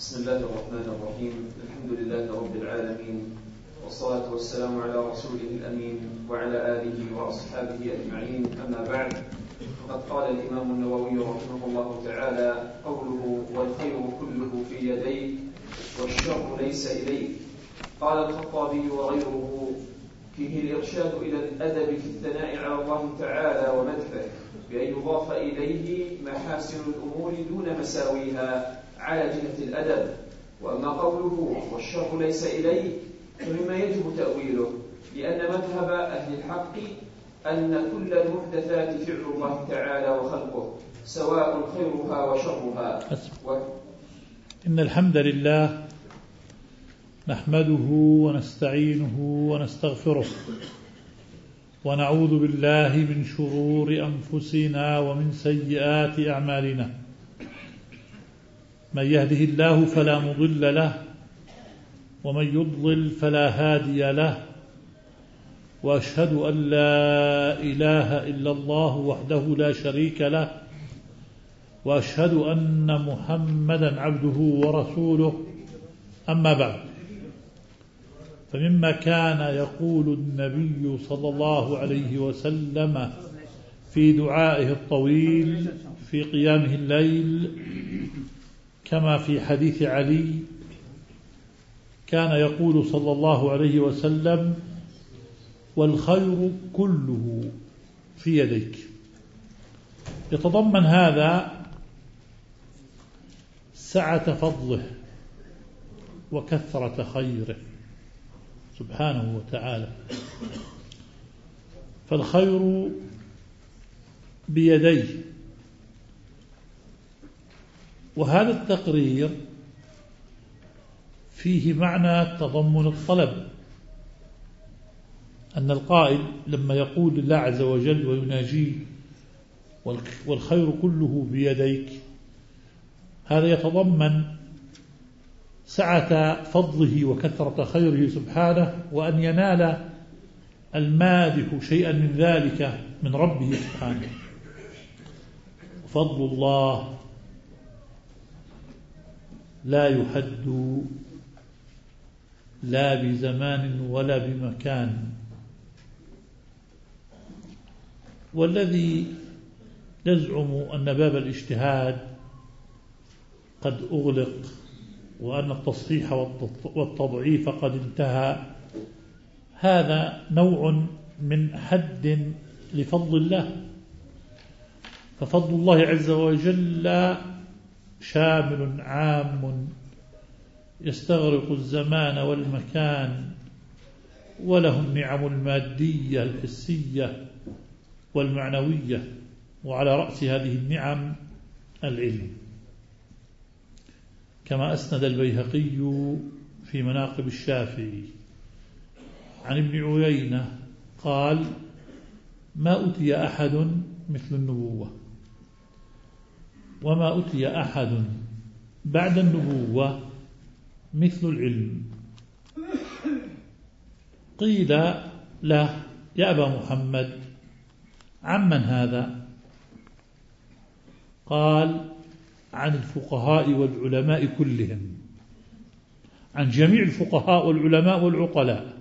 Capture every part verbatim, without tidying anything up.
بسم الله الرحمن الرحيم. الحمد لله رب العالمين، والصلاة والسلام على رسوله الأمين وعلى آله وأصحابه أجمعين. أما بعد، فقد قال الإمام النووي رحمه الله تعالى: قوله والخير كله في يديك والشر ليس إليك. قال الخطابي وغيره: فيه الإرشاد إلى الأدب في الثناء على الله تعالى ومدحه، بأن يضاف إليه محاسن الأمور دون مساويها على جهة الأدب. وأما قوله والشر ليس إليك فمما يجب تأويله، لأن مذهب أهل الحق أن كل المحدثات فعل الله تعالى وخلقه، سواء خيرها وشرها. و... إن الحمد لله نحمده ونستعينه ونستغفره، ونعوذ بالله من شرور أنفسنا ومن سيئات أعمالنا. من يهده الله فلا مضل له، ومن يضلل فلا هادي له، وأشهد أن لا إله إلا الله وحده لا شريك له، وأشهد أن محمدا عبده ورسوله. أما بعد، فمما كان يقول النبي صلى الله عليه وسلم في دعائه الطويل في قيامه الليل، كما في حديث علي، كان يقول صلى الله عليه وسلم: والخير كله في يديك. يتضمن هذا سعة فضله وكثرة خيره سبحانه وتعالى. فالخير بيديه. وهذا التقرير فيه معنى تضمن الطلب، أن القائل لما يقول لله عز وجل ويناجيه والخير كله بيديك، هذا يتضمن سعة فضله وكثرة خيره سبحانه، وأن ينال المادح شيئا من ذلك من ربه سبحانه. فضل الله لا يحد لا بزمان ولا بمكان. والذي يزعم أن باب الاجتهاد قد أغلق، وأن التصحيح والتضعيف قد انتهى، هذا نوع من حد لفضل الله. ففضل الله عز وجل شامل عام يستغرق الزمان والمكان، وله النعم المادية الحسية والمعنوية، وعلى رأس هذه النعم العلم، كما أسند البيهقي في مناقب الشافعي عن ابن عيينة قال: ما أوتي أحد مثل النبوة، وما أوتي أحد بعد النبوة مثل العلم. قيل له: يا أبا محمد، عمن هذا؟ قال: عن الفقهاء والعلماء كلهم، عن جميع الفقهاء والعلماء والعقلاء.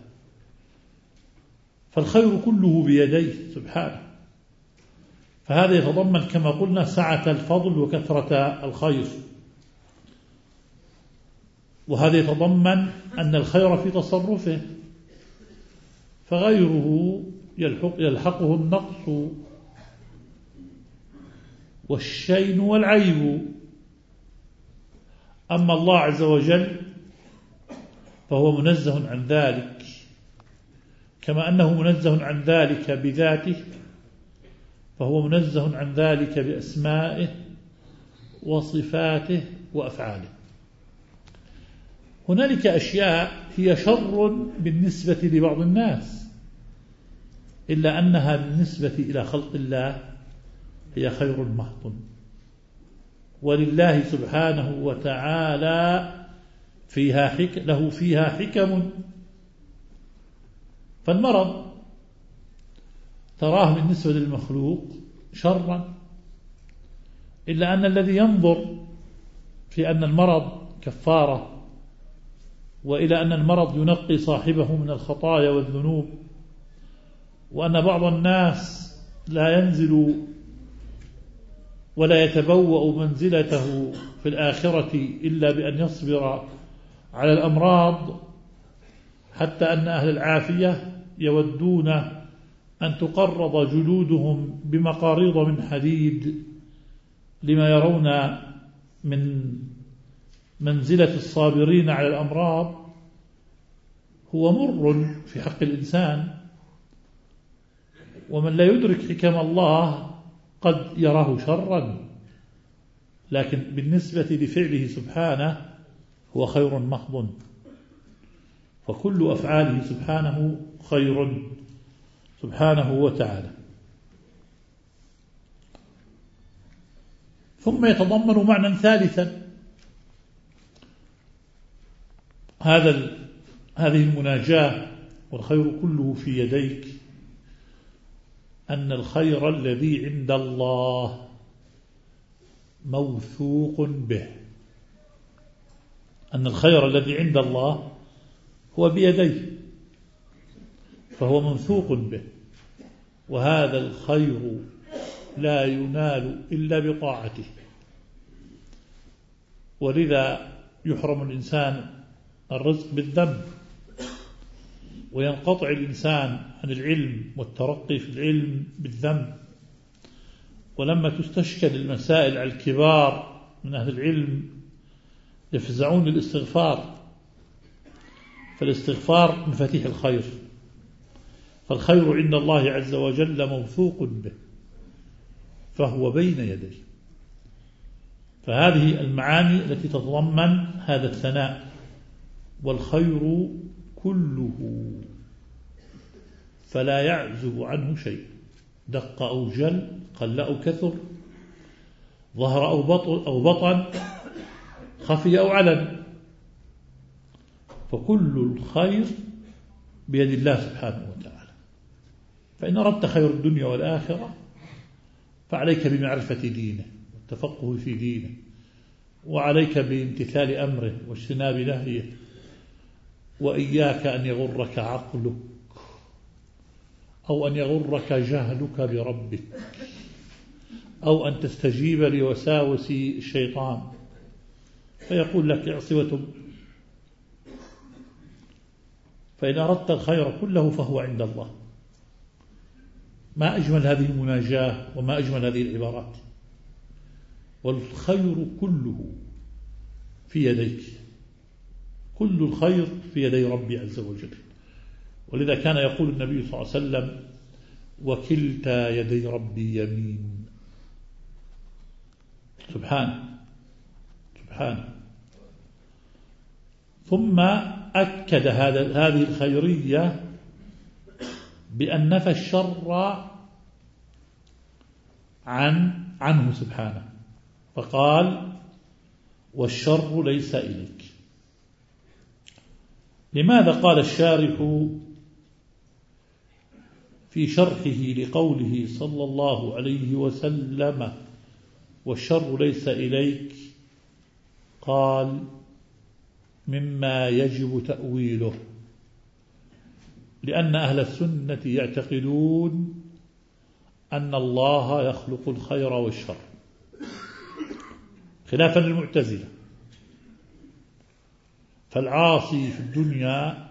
فالخير كله بيديه سبحانه. فهذا يتضمن كما قلنا سعة الفضل وكثرة الخير، وهذا يتضمن أن الخير في تصرفه، فغيره يلحق يلحقه النقص والشين والعيب. أما الله عز وجل فهو منزه عن ذلك، كما أنه منزه عن ذلك بذاته، فهو منزه عن ذلك بأسمائه وصفاته وأفعاله. هنالك أشياء هي شر بالنسبة لبعض الناس، إلا أنها بالنسبة إلى خلق الله هي خير محض. ولله سبحانه وتعالى فيها حك... له فيها حكم. فالمرض تراه بالنسبة للمخلوق شرا، إلا أن الذي ينظر في أن المرض كفارة، وإلى أن المرض ينقي صاحبه من الخطايا والذنوب، وأن بعض الناس لا ينزل ولا يتبوأ منزلته في الآخرة إلا بأن يصبر على الأمراض، حتى أن أهل العافية يودون أن تقرض جلودهم بمقاريض من حديد لما يرون من منزلة الصابرين على الأمراض. هو مر في حق الإنسان، ومن لا يدرك حكم الله قد يراه شرا، لكن بالنسبة لفعله سبحانه هو خير محض، فكل أفعاله سبحانه خير سبحانه وتعالى. ثم يتضمن معنى ثالثا، هذا هذه المناجاة والخير كله في يديك، أن الخير الذي عند الله موثوق به، أن الخير الذي عند الله هو بيديه فهو موثوق به، وهذا الخير لا ينال إلا بطاعته، ولذا يحرم الإنسان الرزق بالذنب، وينقطع الإنسان عن العلم والترقي في العلم بالذنب. ولما تستشكل المسائل على الكبار من أهل العلم يفزعون للاستغفار، فالاستغفار مفاتيح الخير، فالخير عند الله عز وجل موثوق به فهو بين يديه. فهذه المعاني التي تتضمن هذا الثناء، والخير كله فلا يعزب عنه شيء، دق أو جل، قل أو كثر، ظهر أو بطن, أو بطن، خفي أو علن، فكل الخير بيد الله سبحانه وتعالى. فإن أردت خير الدنيا والآخرة فعليك بمعرفة دينه والتفقه في دينه، وعليك بامتثال أمره واجتناب نهيه، وإياك أن يغرك عقلك أو أن يغرك جهلك بربك أو أن تستجيب لوساوس الشيطان فيقول لك اعص وتب. فإن أردت الخير كله فهو عند الله. ما أجمل هذه المناجاة وما أجمل هذه العبارات. والخير كله في يديك، كل الخير في يدي ربي عز وجل. ولذا كان يقول النبي صلى الله عليه وسلم وكلتا يدي ربي يمين. سبحانه سبحانه. ثم أكد هذا هذه الخيرية بأن نفى الشر عن عنه سبحانه، فقال والشر ليس إليك. لماذا قال الشارح في شرحه لقوله صلى الله عليه وسلم والشر ليس إليك؟ قال مما يجب تأويله، لأن أهل السنة يعتقدون أن الله يخلق الخير والشر، خلافا للمعتزلة. فالعاصي في الدنيا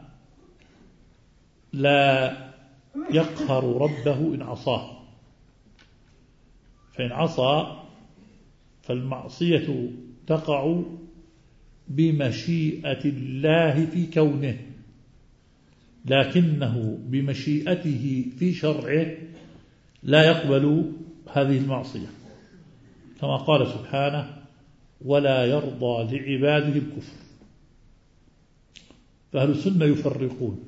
لا يقهر ربه إن عصاه، فإن عصى فالمعصية تقع بمشيئة الله في كونه، لكنه بمشيئته في شرعه لا يقبل هذه المعصية، كما قال سبحانه ولا يرضى لعباده الكفر. فأهل السنة يفرقون،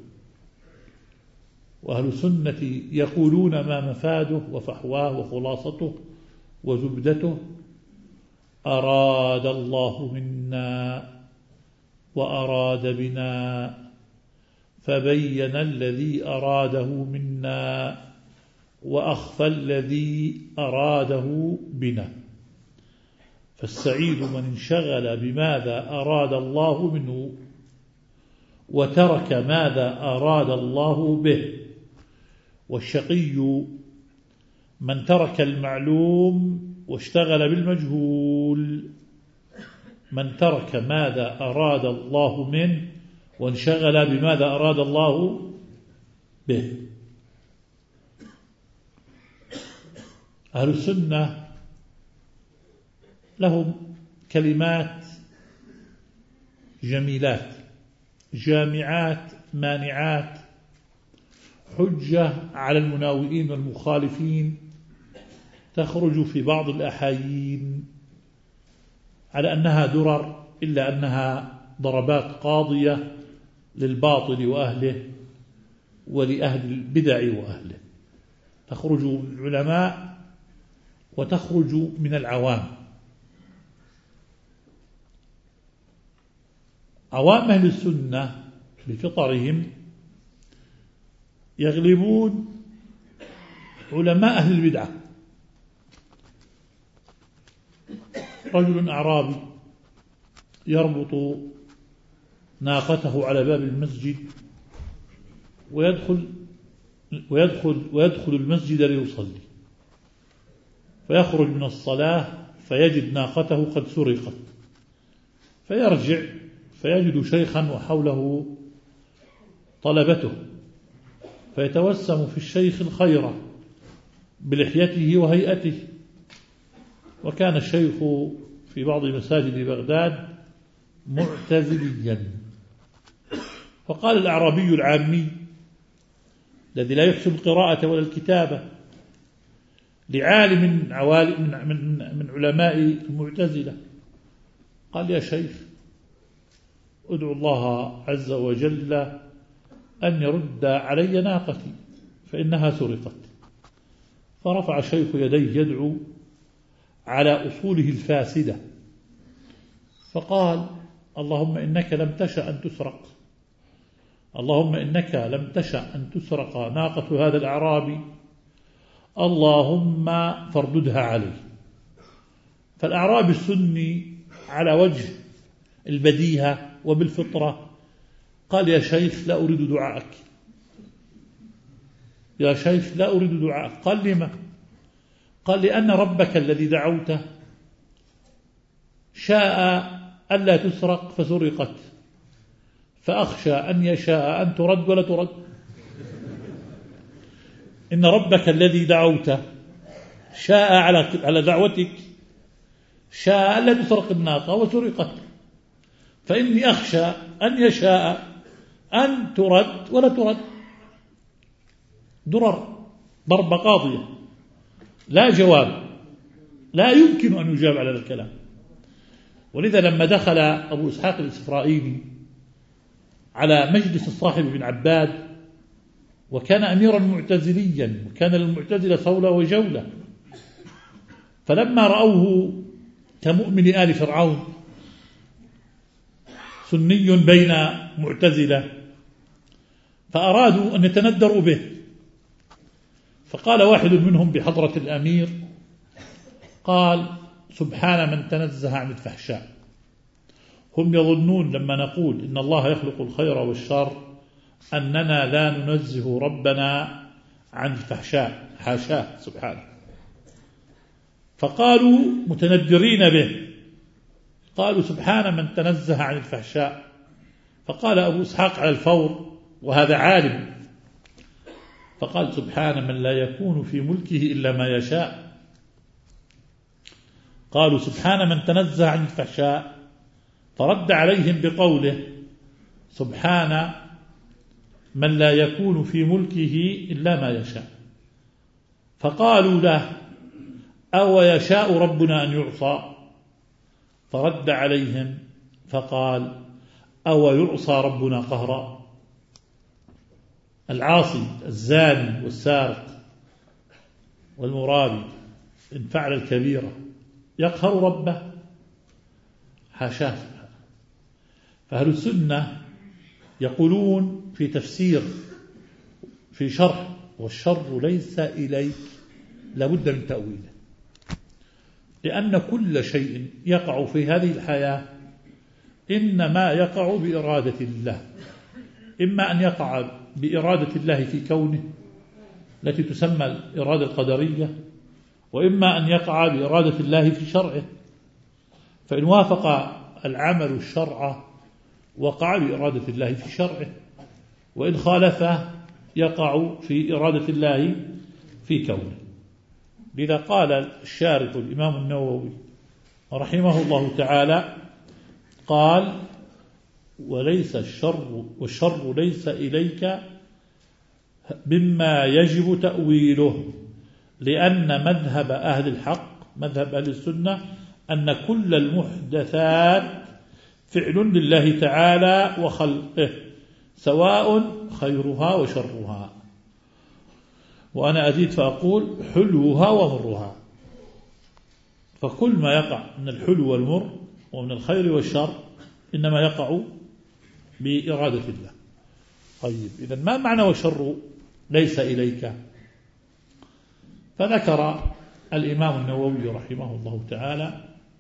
وأهل السنة يقولون ما مفاده وفحواه وخلاصته وزبدته أراد الله منا وأراد بنا فبين الذي أراده منا وأخفى الذي أراده بنا. فالسعيد من انشغل بماذا أراد الله منه وترك ماذا أراد الله به، والشقي من ترك المعلوم واشتغل بالمجهول، من ترك ماذا أراد الله منه وانشغل بماذا أراد الله به. أهل السنة لهم كلمات جميلات جامعات مانعات، حجة على المناوئين والمخالفين، تخرج في بعض الأحايين على أنها درر، إلا أنها ضربات قاضية للباطل وأهله ولأهل البدع وأهله، تخرج من العلماء وتخرج من العوام. عوام أهل السنة بفطرهم يغلبون علماء أهل البدعة. رجل أعرابي يربط ناقته على باب المسجد ويدخل ويدخل ويدخل المسجد ليصلي، فيخرج من الصلاة فيجد ناقته قد سرقت، فيرجع فيجد شيخا وحوله طلبته، فيتوسم في الشيخ الخير بلحيته وهيئته. وكان الشيخ في بعض مساجد بغداد معتزليا، فقال الأعرابي العامي الذي لا يحسن القراءة ولا الكتابة لعالم من, من, من علماء المعتزلة، قال: يا شيخ، ادعو الله عز وجل أن يرد علي ناقتي فإنها سرقت. فرفع الشيخ يديه يدعو على أصوله الفاسدة، فقال: اللهم إنك لم تشأ أن تسرق، اللهم إنك لم تشأ أن تسرق ناقة هذا الأعرابي، اللهم فارددها عليه. فالأعرابي السني على وجه البديهة وبالفطرة قال: يا شيخ، لا أريد دعائك، يا شيخ لا أريد دعائك. قال: لما؟ قال: لأن ربك الذي دعوته شاء ألا تسرق فسرقت، فأخشى أن يشاء أن ترد ولا ترد. إن ربك الذي دعوته شاء على دعوتك شاء ألا تسرق الناقة وسرقت، فإني أخشى أن يشاء أن ترد ولا ترد. درر، ضربة قاضية، لا جواب، لا يمكن أن يجاب على هذا الكلام. ولذا لما دخل أبو إسحاق الإسرائيلي على مجلس الصاحب بن عباد، وكان أميرا معتزليا وكان للمعتزلة صولة وجولة، فلما رأوه كمؤمن آل فرعون سني بين معتزلة فأرادوا أن يتندروا به، فقال واحد منهم بحضرة الأمير، قال: سبحان من تنزه عن الفحشاء. هم يظنون لما نقول إن الله يخلق الخير والشر أننا لا ننزه ربنا عن الفحشاء، حاشاه سبحانه. فقالوا متندرين به، قالوا: سبحان من تنزه عن الفحشاء. فقال أبو إسحاق على الفور وهذا عالم، فقال: سبحان من لا يكون في ملكه إلا ما يشاء. قالوا: سبحان من تنزه عن الفحشاء، فرد عليهم بقوله: سبحان من لا يكون في ملكه إلا ما يشاء. فقالوا له: أو يشاء ربنا أن يعصى؟ فرد عليهم فقال: أو يعصى ربنا قهرا؟ العاصي الزاني والسارق والمرابي إن فعل الكبيرة يقهر ربه؟ حاشاه. فأهل السنة يقولون في تفسير في شرح: والشر ليس إليك، لابد من تأويله. لأن كل شيء يقع في هذه الحياة إنما يقع بإرادة الله، إما أن يقع بإرادة الله في كونه التي تسمى الإرادة القدرية، وإما أن يقع بإرادة الله في شرعه. فإن وافق العمل الشرع وقع بإرادة الله في شرعه، وإن خالفه يقع في إرادة الله في كونه. لذا قال الشارح الإمام النووي رحمه الله تعالى قال: وليس الشر والشر ليس إليك مما يجب تأويله، لأن مذهب أهل الحق مذهب أهل السنة أن كل المحدثات فعل لله تعالى وخلقه، سواء خيرها وشرها. وأنا أزيد فأقول حلوها ومرها. فكل ما يقع من الحلو والمر ومن الخير والشر إنما يقع بإرادة الله. طيب، إذن ما معنى وشر ليس إليك؟ فذكر الإمام النووي رحمه الله تعالى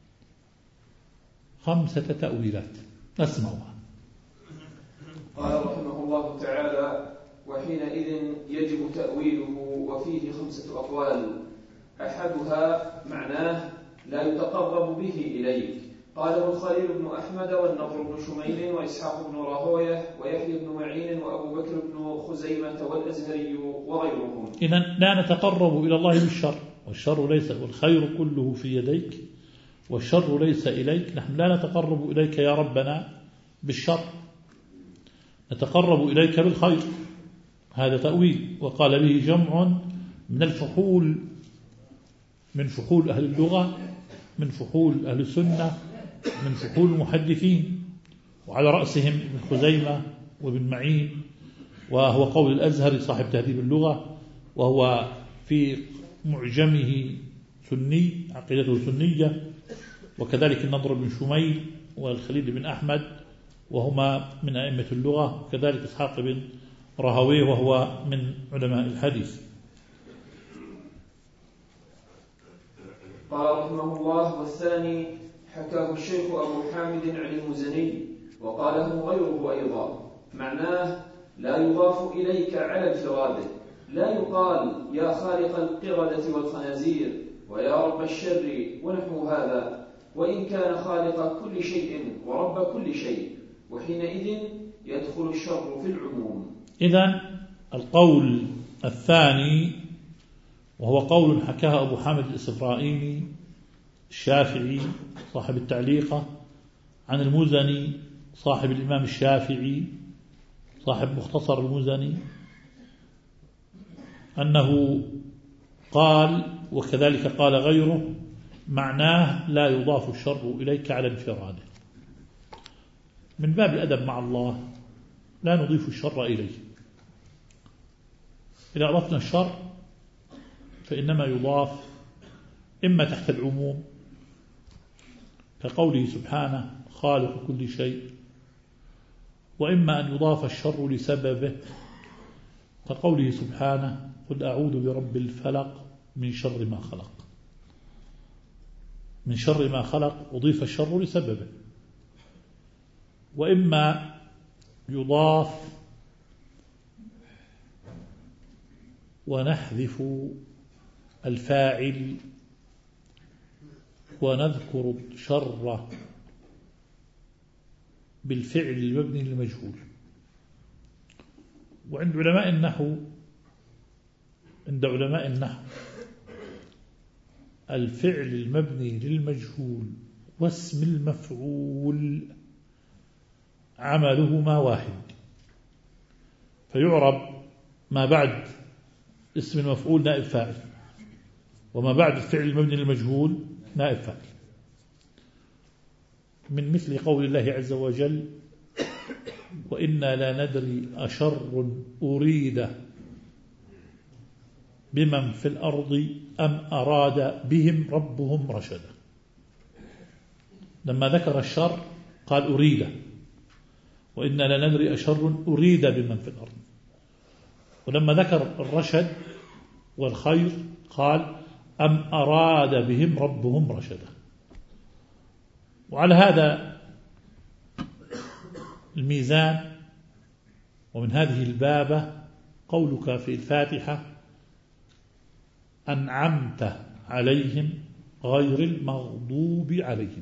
خمسة تأويلات نسمعها. قال رحمه الله تعالى: وحينئذ يجب تأويله، وفيه خمسة أقوال. أحدها معناه لا يتقرب به إليك، قاله الخليل بن أحمد والنضر بن شميل وإسحاق بن راهويه ويحيى بن معين وأبو بكر بن خزيمة والأزهري وغيرهم. إذن لا نتقرب إلى الله بالشر، والشر ليس، والخير كله في يديك، والشر ليس إليك. نحن لا نتقرب إليك يا ربنا بالشر، نتقرب إليك بالخير. هذا تأويل وقال به جمع من الفحول، من فحول أهل اللغة، من فحول أهل السنة، من فحول المحدثين، وعلى رأسهم ابن خزيمة وابن معين، وهو قول الأزهري صاحب تهذيب اللغة، وهو في معجمه سني، عقيدته سنية، وكذلك النضر بن شميل والخليل بن أحمد وهما من أئمة اللغة، وكذلك إسحاق بن راهويه وهو من علماء الحديث. قال رحمه الله: والثاني حكاه الشيخ أبو حامد عن المزني وقاله غيره أيضا، معناه لا يضاف إليك على انفراده، لا يقال يا خالق القردة والخنازير ويا رب الشر ونحو هذا، وإن كان خالق كل شيء ورب كل شيء، وحينئذ يدخل الشر في العموم. إذن القول الثاني وهو قول حكاه أبو حامد الإسفرايني الشافعي صاحب التعليقة عن المزني صاحب الإمام الشافعي صاحب مختصر المزني، أنه قال وكذلك قال غيره، معناه لا يضاف الشر إليك على انفراده. من باب الأدب مع الله لا نضيف الشر إليه. إذا أضفنا الشر فإنما يضاف إما تحت العموم كقوله سبحانه خالق كل شيء، وإما أن يضاف الشر لسببه كقوله سبحانه قل أعوذ برب الفلق من شر ما خلق. من شر ما خلق أضيف الشر لسببه. وإما يضاف ونحذف الفاعل ونذكر الشر بالفعل المبني للمجهول. وعند علماء النحو عند علماء النحو الفعل المبني للمجهول واسم المفعول عملهما واحد، فيعرب ما بعد اسم المفعول نائب فاعل، وما بعد الفعل المبني للمجهول نائب فاعل. من مثل قول الله عز وجل وإنا لا ندري أشر أريد بمن في الأرض أم أراد بهم ربهم رشدا. لما ذكر الشر قال أريد، وإنا لا ندري أشر أريد بمن في الأرض. ولما ذكر الرشد والخير قال أم أراد بهم ربهم رشدا. وعلى هذا الميزان ومن هذه البابة قولك في الفاتحة أنعمت عليهم غير المغضوب عليهم.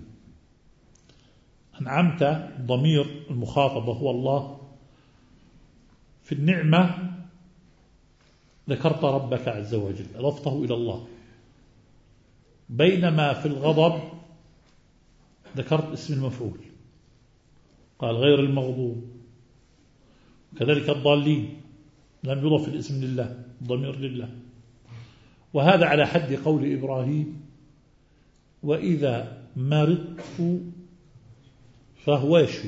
أنعمت ضمير المخاطب هو الله. في النعمة ذكرت ربك عز وجل، أضفته إلى الله، بينما في الغضب ذكرت اسم المفعول، قال غير المغضوب. كذلك الضالين لم يضف الاسم لله، الضمير لله. وهذا على حد قول إبراهيم وإذا مرضت فهو يشفي.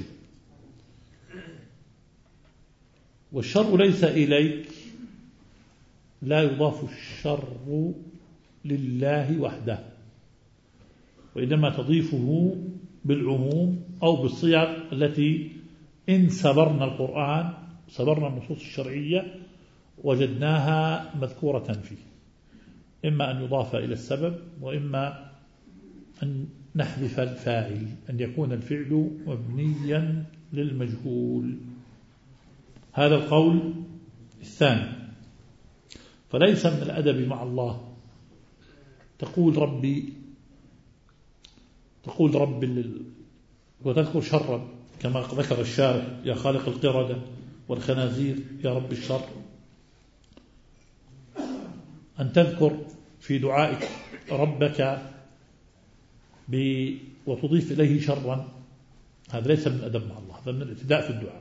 والشر ليس إليك لا يضاف الشر لله وحده، وإنما تضيفه بالعموم أو بالصيغ التي إن سبرنا القرآن سبرنا النصوص الشرعية وجدناها مذكورة فيه، إما أن يضاف إلى السبب وإما أن نحذف الفاعل، أن يكون الفعل مبنيا للمجهول. هذا القول الثاني. فليس من الأدب مع الله تقول ربي تقول رب وتذكر شرا كما ذكر الشارح يا خالق القردة والخنازير يا رب الشر. أن تذكر في دعائك ربك وتضيف إليه شرا، هذا ليس من الأدب مع الله، هذا من الاعتداء في الدعاء.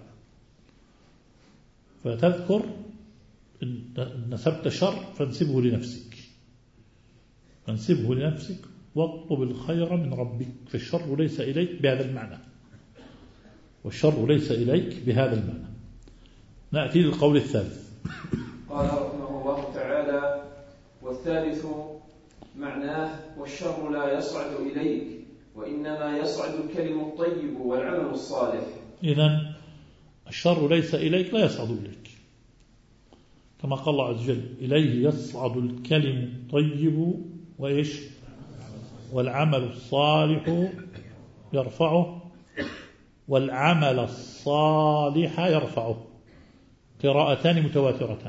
فتذكر إن نسبت شر فانسبه لنفسك، فانسبه لنفسك واطلب الخير من ربك، فالشر ليس إليك بهذا المعنى، والشر ليس إليك بهذا المعنى. نأتي للقول الثالث. قال رحمه الله تعالى: والثالث معناه والشر لا يصعد إليك وإنما يصعد الكلم الطيب والعمل الصالح. إذن الشر ليس إليك لا يصعد إليك، كما قال الله عز وجل إليه يصعد الكلم الطيب وإيش والعمل الصالح يرفعه، والعمل الصالح يرفعه، قراءتان متواترتان.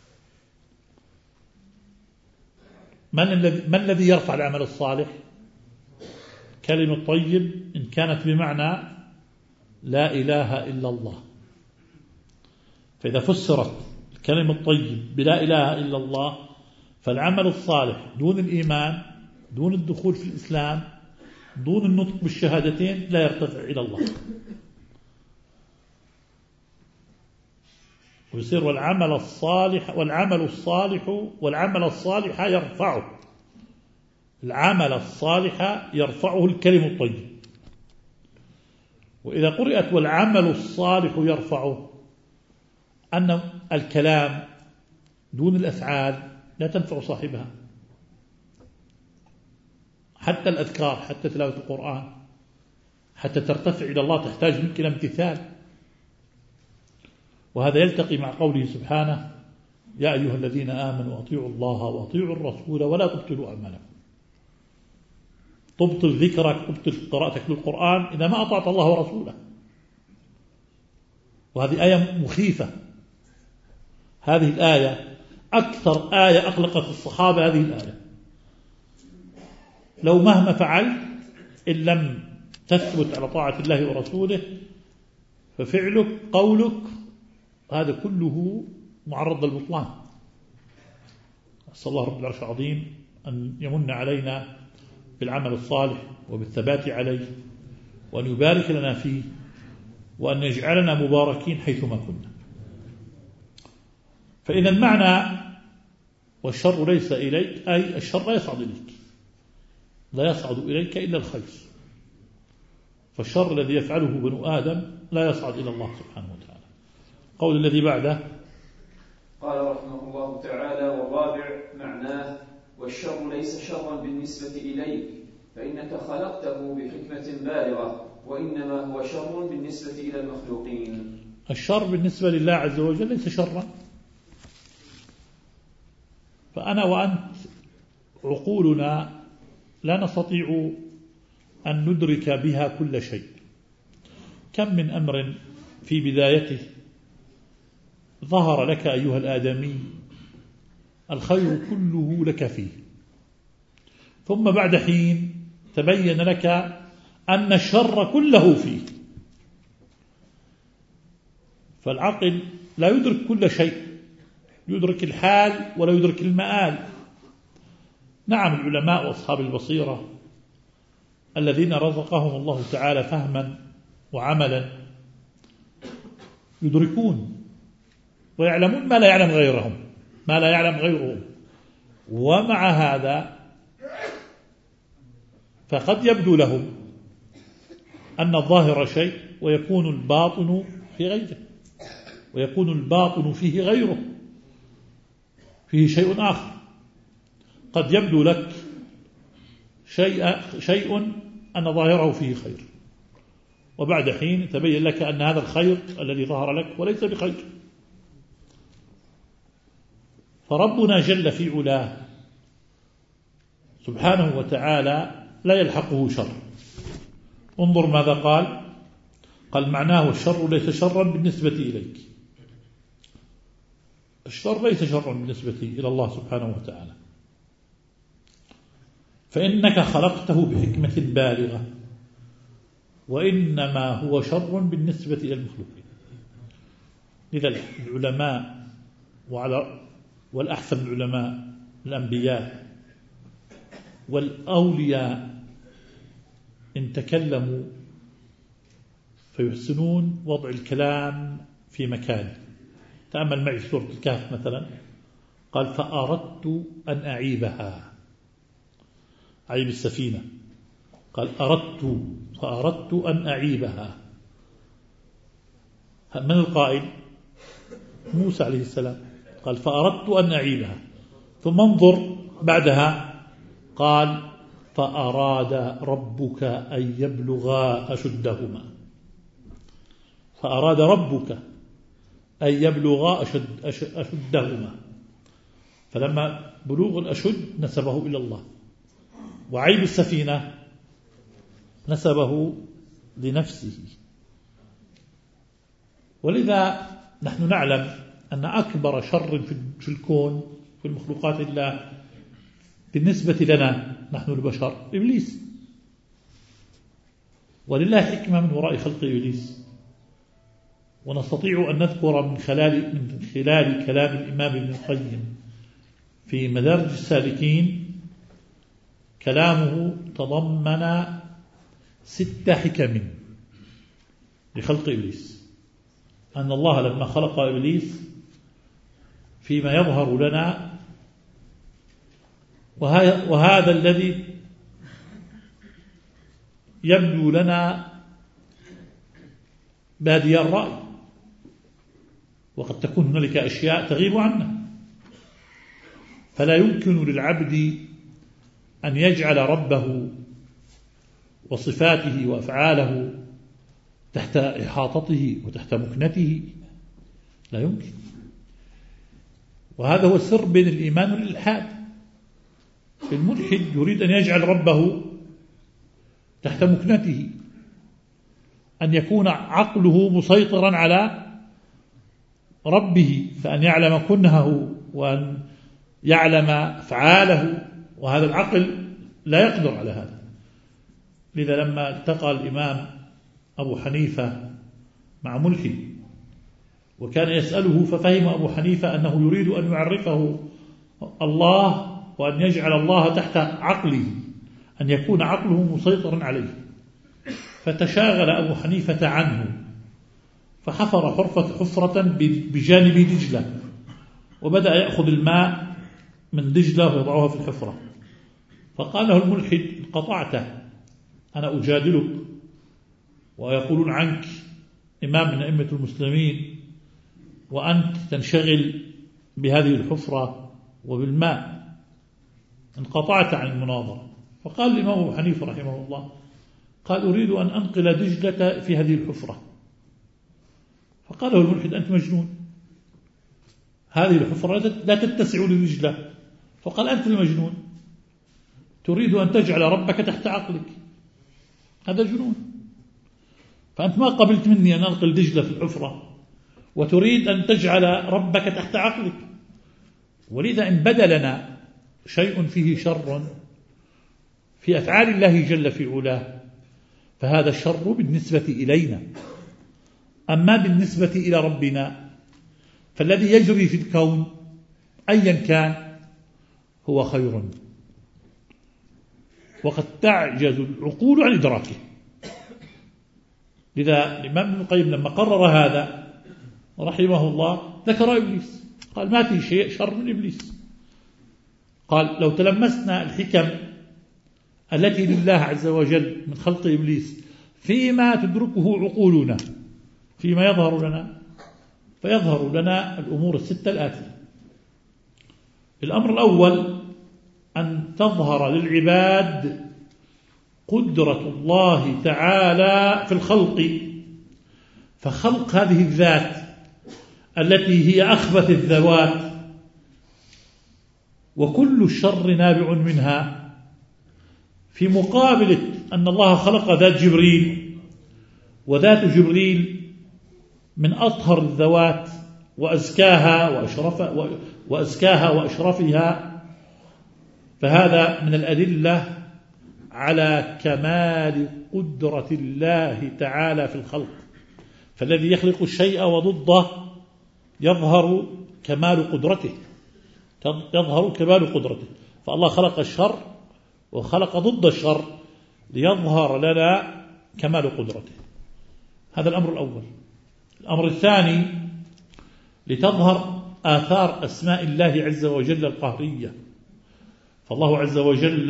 من الذي ما الذي يرفع العمل الصالح؟ كلمة الطيب إن كانت بمعنى لا إله إلا الله، فإذا فسرت الكلمة الطيب بلا إله إلا الله فالعمل الصالح دون الإيمان، دون الدخول في الإسلام، دون النطق بالشهادتين لا يرتفع إلى الله، ويصير والعمل الصالح والعمل الصالح والعمل الصالح يرفعه. العمل الصالح يرفعه الكلم الطيب. وإذا قرأت والعمل الصالح يرفعه أن الكلام دون الأفعال لا تنفع صاحبها، حتى الأذكار، حتى تلاوة القرآن، حتى ترتفع إلى الله تحتاج منك إلى امتثال. وهذا يلتقي مع قوله سبحانه يا أيها الذين آمنوا أطيعوا الله وأطيعوا الرسول ولا تبطلوا أعمالكم. تبطل ذكرك، تبطل قراءتك للقرآن إذا ما أطعت الله ورسوله. وهذه آية مخيفة. هذه الآية أكثر آية أقلقت الصحابة، هذه الآية. لو مهما فعلت إن لم تثبت على طاعة الله ورسوله ففعلك قولك هذا كله معرض للبطلان. أسأل الله رب العرش العظيم أن يمن علينا بالعمل الصالح وبالثبات عليه، وأن يبارك لنا فيه، وأن يجعلنا مباركين حيثما كنا. فإذا المعنى والشر ليس إليك أي الشر لا يصعد إليك، لا يصعد إليك إلا الخير. فالشر الذي يفعله بنو آدم لا يصعد إلى الله سبحانه وتعالى. قول الذي بعده. قال رحمه الله تعالى: والرابع معناه والشر ليس شرا بالنسبة إليك فإنك خلقته بحكمة بالغة، وإنما هو شر بالنسبة إلى المخلوقين. الشر بالنسبة لله عز وجل ليس شرا. فأنا وأنت عقولنا لا نستطيع أن ندرك بها كل شيء. كم من أمر في بدايته ظهر لك أيها الآدمي الخير كله لك فيه، ثم بعد حين تبين لك أن الشر كله فيه. فالعقل لا يدرك كل شيء، يدرك الحال ولا يدرك المآل. نعم، العلماء وأصحاب البصيرة الذين رزقهم الله تعالى فهما وعملا يدركون ويعلمون ما لا يعلم غيرهم ما لا يعلم غيرهم ومع هذا فقد يبدو لهم أن الظاهر شيء ويكون الباطن في غيره، ويكون الباطن فيه غيره، فيه شيء آخر. قد يبدو لك شيء, شيء أن ظاهره فيه خير، وبعد حين تبين لك أن هذا الخير الذي ظهر لك وليس بخير. فربنا جل في علاه سبحانه وتعالى لا يلحقه شر. انظر ماذا قال قال معناه الشر ليس شرا بالنسبة إليك. الشر ليس شرا بالنسبة إلى الله سبحانه وتعالى، فإنك خلقته بحكمة بالغة، وإنما هو شر بالنسبة إلى المخلوقين. لذا العلماء وعلى والأحسن العلماء الأنبياء والأولياء إن تكلموا فيحسنون وضع الكلام في مكانه. تأمل معي سورة الكهف مثلا، قال فأردت أن أعيبها، عيب السفينة. قال أردت فأردت أن أعيبها. من القائل؟ موسى عليه السلام. قال فأردت أن أعيبها، ثم انظر بعدها قال فأراد ربك أن يبلغا أشدهما. فأراد ربك أن يبلغا أشد أشدهما، فلما بلوغ الأشد نسبه إلى الله، وعيب السفينة نسبه لنفسه. ولذا نحن نعلم أن أكبر شر في الكون في المخلوقات الله بالنسبة لنا نحن البشر إبليس. ولله حكمة من وراء خلق إبليس، ونستطيع أن نذكر من خلال من خلال كلام الإمام ابن القيم في مدارج السالكين. كلامه تضمن ست حكم لخلق إبليس. أن الله لما خلق إبليس فيما يظهر لنا، وهذا الذي يبدو لنا بادي الرأي، وقد تكون هنالك أشياء تغيب عنا. فلا يمكن للعبد أن يجعل ربه وصفاته وأفعاله تحت إحاطته وتحت مكنته، لا يمكن. وهذا هو السر بين الإيمان والإلحاد. الملحد يريد أن يجعل ربه تحت مكنته، أن يكون عقله مسيطرا على ربه، فأن يعلم كنهه وأن يعلم أفعاله، وهذا العقل لا يقدر على هذا. لذا لما التقى الإمام أبو حنيفة مع ملحد وكان يسأله، ففهم أبو حنيفة أنه يريد أن يعرفه الله وأن يجعل الله تحت عقله، أن يكون عقله مسيطرا عليه. فتشاغل أبو حنيفة عنه، فحفر حفرة حفرة بجانب دجلة، وبدأ يأخذ الماء من دجلة ويضعها في الحفرة. فقال له الملحد قطعته، أنا أجادلك ويقولون عنك إمام من أئمة المسلمين، وأنت تنشغل بهذه الحفرة وبالماء، انقطعت عن المناظرة. فقال الإمام أبو حنيفة رحمه الله، قال أريد أن أنقل دجلة في هذه الحفرة. فقال له الملحد أنت مجنون، هذه الحفرة لا تتسع لدجلة. فقال أنت المجنون، تريد أن تجعل ربك تحت عقلك، هذا جنون. فأنت ما قبلت مني أن أنقل دجلة في الحفرة وتريد أن تجعل ربك تحت عقلك. ولذا إن بدا لنا شيء فيه شر في أفعال الله جل في علاه فهذا الشر بالنسبة إلينا. أما بالنسبة إلى ربنا فالذي يجري في الكون أيا كان هو خير، وقد تعجز العقول عن إدراكه. لذا الإمام ابن القيم لما قرر هذا رحمه الله ذكر إبليس، قال ما في شيء شر من إبليس. قال لو تلمسنا الحكم التي لله عز وجل من خلق إبليس فيما تدركه عقولنا فيما يظهر لنا، فيظهر لنا الأمور الستة الآتية. الأمر الأول أن تظهر للعباد قدرة الله تعالى في الخلق، فخلق هذه الذات التي هي أخبث الذوات وكل الشر نابع منها، في مقابلة أن الله خلق ذات جبريل، وذات جبريل من أطهر الذوات وأزكاها وأشرف وأزكاها وأشرفها. فهذا من الأدلة على كمال قدرة الله تعالى في الخلق. فالذي يخلق الشيء وضده يظهر كمال قدرته، يظهر كمال قدرته. فالله خلق الشر وخلق ضد الشر ليظهر لنا كمال قدرته. هذا الأمر الأول. الأمر الثاني لتظهر آثار أسماء الله عز وجل القهرية. فالله عز وجل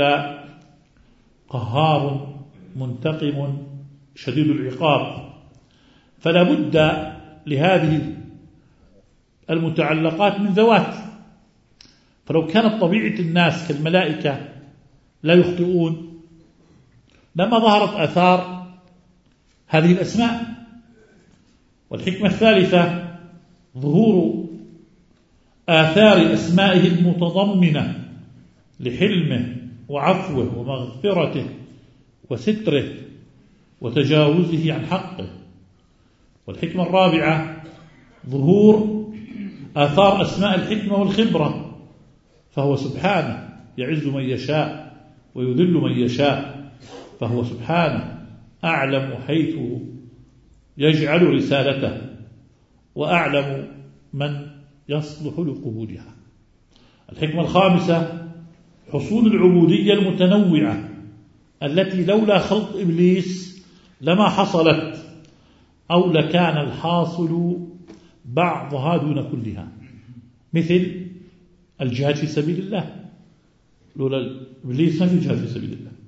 قهار منتقم شديد العقاب، فلا بد لهذه المتعلقات من ذوات. فلو كانت طبيعة الناس كالملائكة لا يخطئون لما ظهرت آثار هذه الأسماء. والحكمة الثالثة ظهور آثار أسمائه المتضمنة لحلمه وعفوه ومغفرته وستره وتجاوزه عن حقه. والحكمة الرابعة ظهور آثار أسماء الحكمة والخبرة، فهو سبحانه يعز من يشاء ويذل من يشاء، فهو سبحانه أعلم حيث يجعل رسالته وأعلم من يصلح لقبولها. الحكمة الخامسة حصول العبودية المتنوعة التي لولا خلق إبليس لما حصلت، أو لكان الحاصل بعضها دون كلها، مثل الجهاد في سبيل الله. لولا إبليس ما في جهاد في سبيل الله،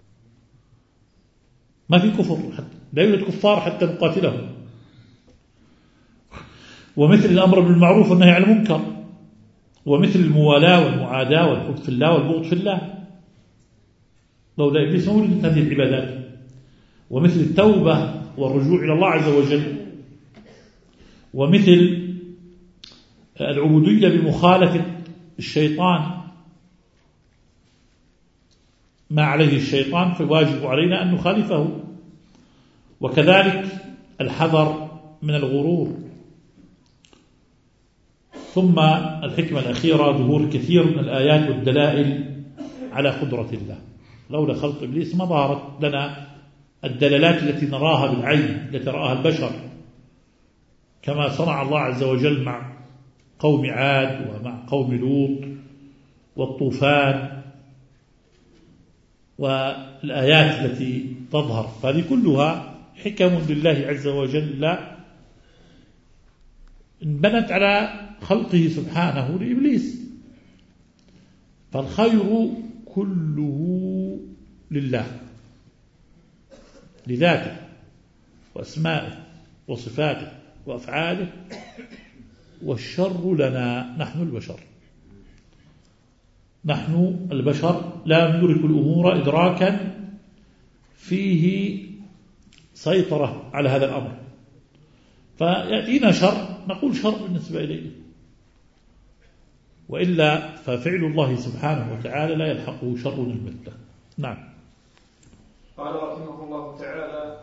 ما في كفر، حتى لا يوجد كفار حتى نقاتلهم. ومثل الأمر بالمعروف والنهي عن المنكر، ومثل الموالاة والمعاداة والحب في الله والبغض في الله، لولا إبليس ما وجدت هذه العبادات. ومثل التوبة والرجوع إلى الله عز وجل، ومثل العبودية بمخالفة الشيطان ما عليه الشيطان، فواجب علينا أن نخالفه. وكذلك الحذر من الغرور. ثم الحكمة الأخيرة ظهور كثير من الآيات والدلائل على قدرة الله. لولا خلق إبليس ما ظهرت لنا الدلالات التي نراها بالعين التي رآها البشر، كما صنع الله عز وجل مع قوم عاد ومع قوم لوط والطوفان والآيات التي تظهر. فهذه كلها حكم لله عز وجل انبنت على خلقه سبحانه لإبليس. فالخير كله لله لذاته وأسمائه وصفاته وأفعاله، والشر لنا نحن البشر. نحن البشر لا ندرك الأمور إدراكا فيه سيطرة على هذا الأمر، فيأتينا شر نقول شر بالنسبة إليه، وإلا ففعل الله سبحانه وتعالى لا يلحقه شر البتة. نعم. قال رحمه الله تعالى: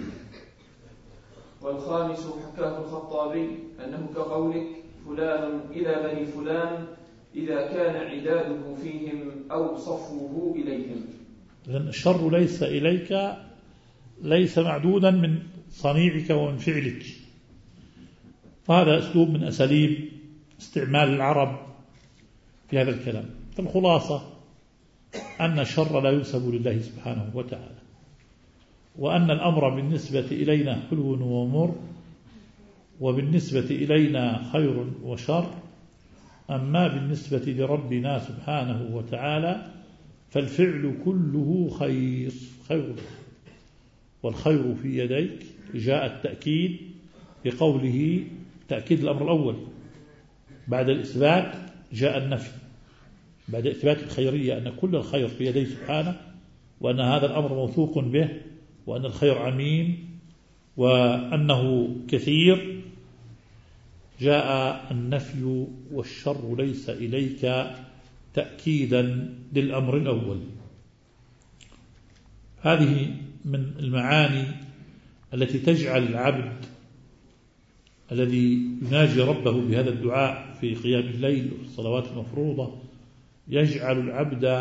والخامس حكاه الخطابي أنه كقولك فلان إلى بني فلان إذا كان عداده فيهم أو صفوه إليهم. لأن الشر ليس إليك، ليس معدودا من صنيعك ومن فعلك. فهذا أسلوب من أساليب استعمال العرب في هذا الكلام. فالخلاصة أن الشر لا ينسب لله سبحانه وتعالى، وأن الأمر بالنسبة إلينا حلو ومر، وبالنسبة إلينا خير وشر. أما بالنسبة لربنا سبحانه وتعالى فالفعل كله خير خير، والخير في يديك. جاء التأكيد بقوله تأكيد الأمر الأول، بعد الإثبات جاء النفي، بعد إثبات الخيرية أن كل الخير في يديه سبحانه، وأن هذا الأمر موثوق به، وأن الخير عميم، وأنه كثير. جاء النفي والشر ليس إليك تأكيدا للأمر الأول. هذه من المعاني التي تجعل العبد الذي يناجي ربه بهذا الدعاء في قيام الليل والصلوات المفروضة، يجعل العبد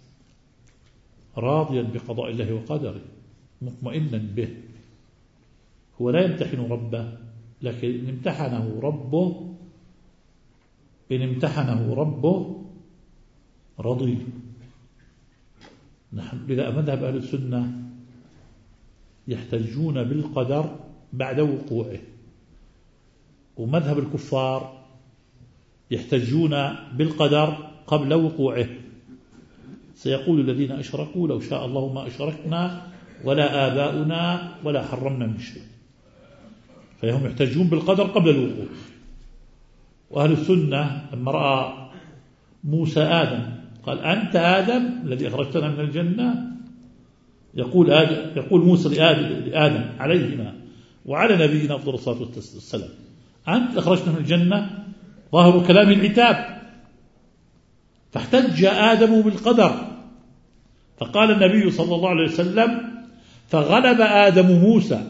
راضيا بقضاء الله وقدره، مطمئنا به. هو لا يمتحن ربه، لكن إن امتحنه ربه إن امتحنه ربه رضي. نحن لذا مذهب أهل السنة يحتجون بالقدر بعد وقوعه، ومذهب الكفار يحتجون بالقدر قبل وقوعه. سيقول الذين أشركوا لو شاء الله ما أشركنا ولا آباؤنا ولا حرمنا من شيء. فهم يحتجون بالقدر قبل الوقوع. وأهل السنة لما رأى موسى آدم قال: أنت آدم الذي أخرجتنا من الجنة؟ يقول آدم يقول موسى لآدم عليهما وعلى نبينا أفضل الصلاة والسلام: أنت أخرجتنا من الجنة. ظاهر كلام العتاب. فاحتج آدم بالقدر، فقال النبي صلى الله عليه وسلم: فغلب آدم موسى.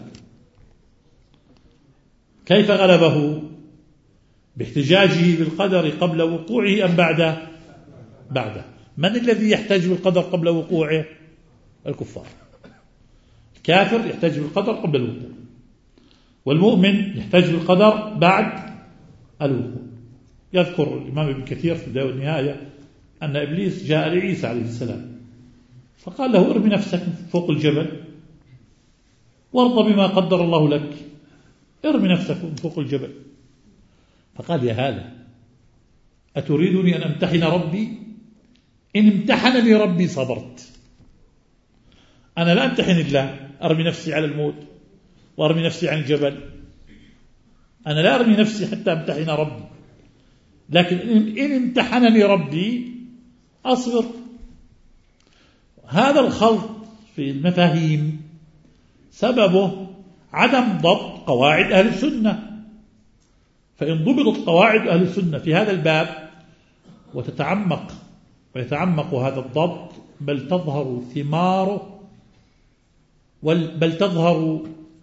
كيف غلبه؟ باحتجاجه بالقدر قبل وقوعه أم بعده؟ بعده. من الذي يحتج بالقدر قبل وقوعه؟ الكفار. الكافر يحتج بالقدر قبل الوقوع، والمؤمن يحتج بالقدر بعد الوقوع. يذكر الإمام ابن كثير في البداية والنهاية أن إبليس جاء لعيسى عليه السلام فقال له: ارمي نفسك فوق الجبل وارضى بما قدر الله لك، ارمي نفسك فوق الجبل. فقال: يا هذا أتريدني أن أمتحن ربي؟ إن امتحنني ربي صبرت. أنا لا أمتحن الله أرمي نفسي على الموت وأرمي نفسي عن الجبل. أنا لا أرمي نفسي حتى امتحن ربي، لكن إن امتحنني ربي أصبر. هذا الخلط في المفاهيم سببه عدم ضبط قواعد أهل السنة. فإن ضبطت قواعد أهل السنة في هذا الباب وتتعمق ويتعمق هذا الضبط، بل تظهر ثماره بل تظهر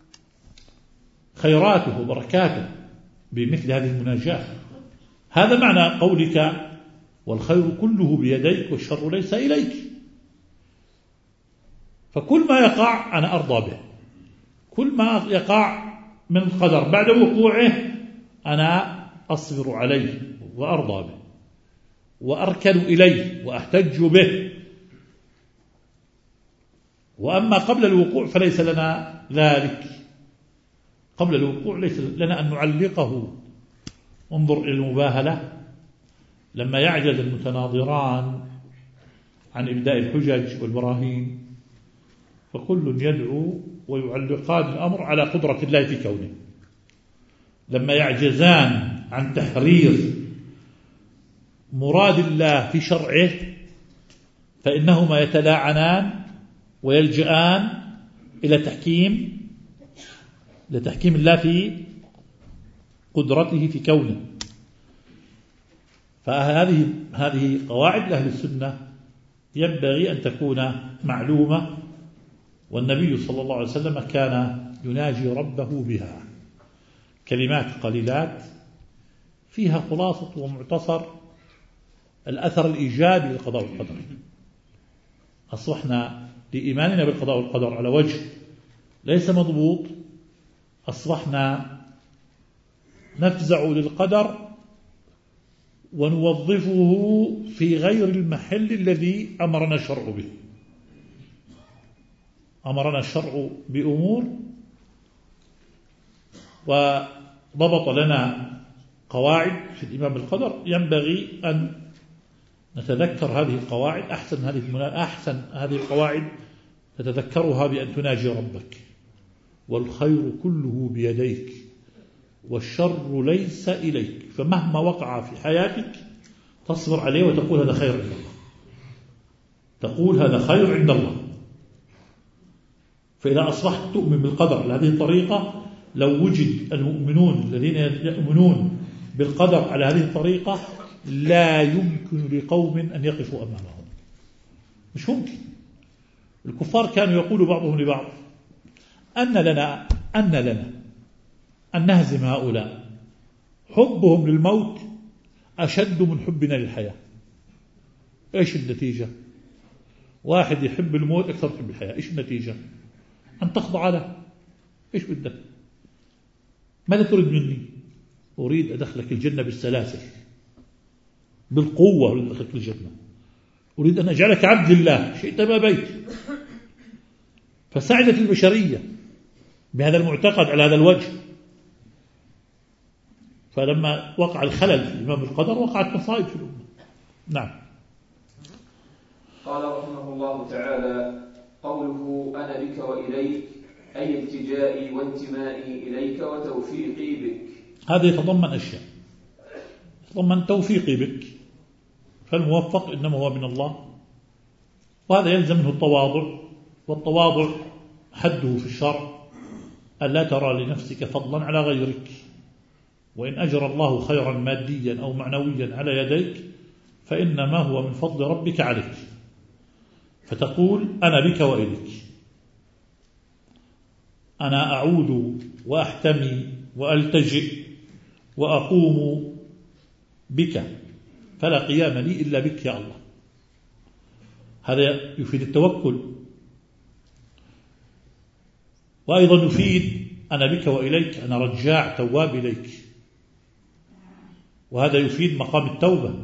خيراته وبركاته بمثل هذه المناجاة. هذا معنى قولك: والخير كله بيديك والشر ليس إليك. فكل ما يقع أنا أرضى به، كل ما يقع من القدر بعد وقوعه أنا أصبر عليه وأرضى به وأركن إليه وأحتج به. وأما قبل الوقوع فليس لنا ذلك. قبل الوقوع ليس لنا أن نعلقه. انظر إلى المباهلة لما يعجز المتناظران عن إبداء الحجج والبراهين، فكل يدعو ويعلقان الأمر على قدرة الله في كونه. لما يعجزان عن تحرير مراد الله في شرعه فإنهما يتلاعنان ويلجآن إلى تحكيم لتحكيم الله في قدرته في كونه. فهذه هذه قواعد أهل السنة ينبغي أن تكون معلومة، والنبي صلى الله عليه وسلم كان يناجي ربه بها. كلمات قليلات فيها خلاصة ومعتصر الأثر الإيجابي للقضاء والقدر. أصبحنا لإيماننا بالقضاء والقدر على وجه ليس مضبوط، أصبحنا نفزع للقدر ونوظفه في غير المحل الذي أمرنا الشرع به. أمرنا الشرع بأمور وضبط لنا قواعد في الإيمان بالقدر، ينبغي أن نتذكر هذه القواعد. أحسن هذه أحسن هذه القواعد تتذكرها بأن تناجي ربك، والخير كله بيديك والشر ليس إليك، فمهما وقع في حياتك تصبر عليه وتقول هذا خير عند الله، تقول هذا خير عند الله. فإذا أصبحت تؤمن بالقدر على هذه الطريقة، لو وجد المؤمنون الذين يؤمنون بالقدر على هذه الطريقة لا يمكن لقوم أن يقفوا أمامهم، مش ممكن. الكفار كانوا يقول بعضهم لبعض أن لنا أن لنا أن نهزم هؤلاء، حبهم للموت أشد من حبنا للحياة. إيش النتيجة؟ واحد يحب الموت أكثر من يحب الحياة، إيش النتيجة؟ أن تخضع له. إيش بدك؟ ماذا تريد مني؟ أريد أدخلك الجنة بالسلاسل، بالقوة أريد أدخلك الجنة، أريد أن أجعلك عبد الله شئت ما بيت. فسعدت البشرية بهذا المعتقد على هذا الوجه. فلما وقع الخلل في الإيمان بالقدر وقعت مصائب في الأمة. نعم. قال رحمه الله تعالى: قوله أنا بك وإليك أي التجائي وانتمائي إليك وتوفيقي بك. هذا يتضمن أشياء، يتضمن توفيقي بك، فالموفق إنما هو من الله، وهذا يلزم منه التواضع، والتواضع حده في الشرع ألا ترى لنفسك فضلا على غيرك، وإن أجرى الله خيرا ماديا أو معنويا على يديك فإنما هو من فضل ربك عليك، فتقول أنا بك وإليك، أنا أعود وأحتمي وألتجئ وأقوم بك، فلا قيام لي إلا بك يا الله. هذا يفيد التوكل، وأيضا يفيد أنا بك وإليك، أنا رجاع تواب إليك، وهذا يفيد مقام التوبة.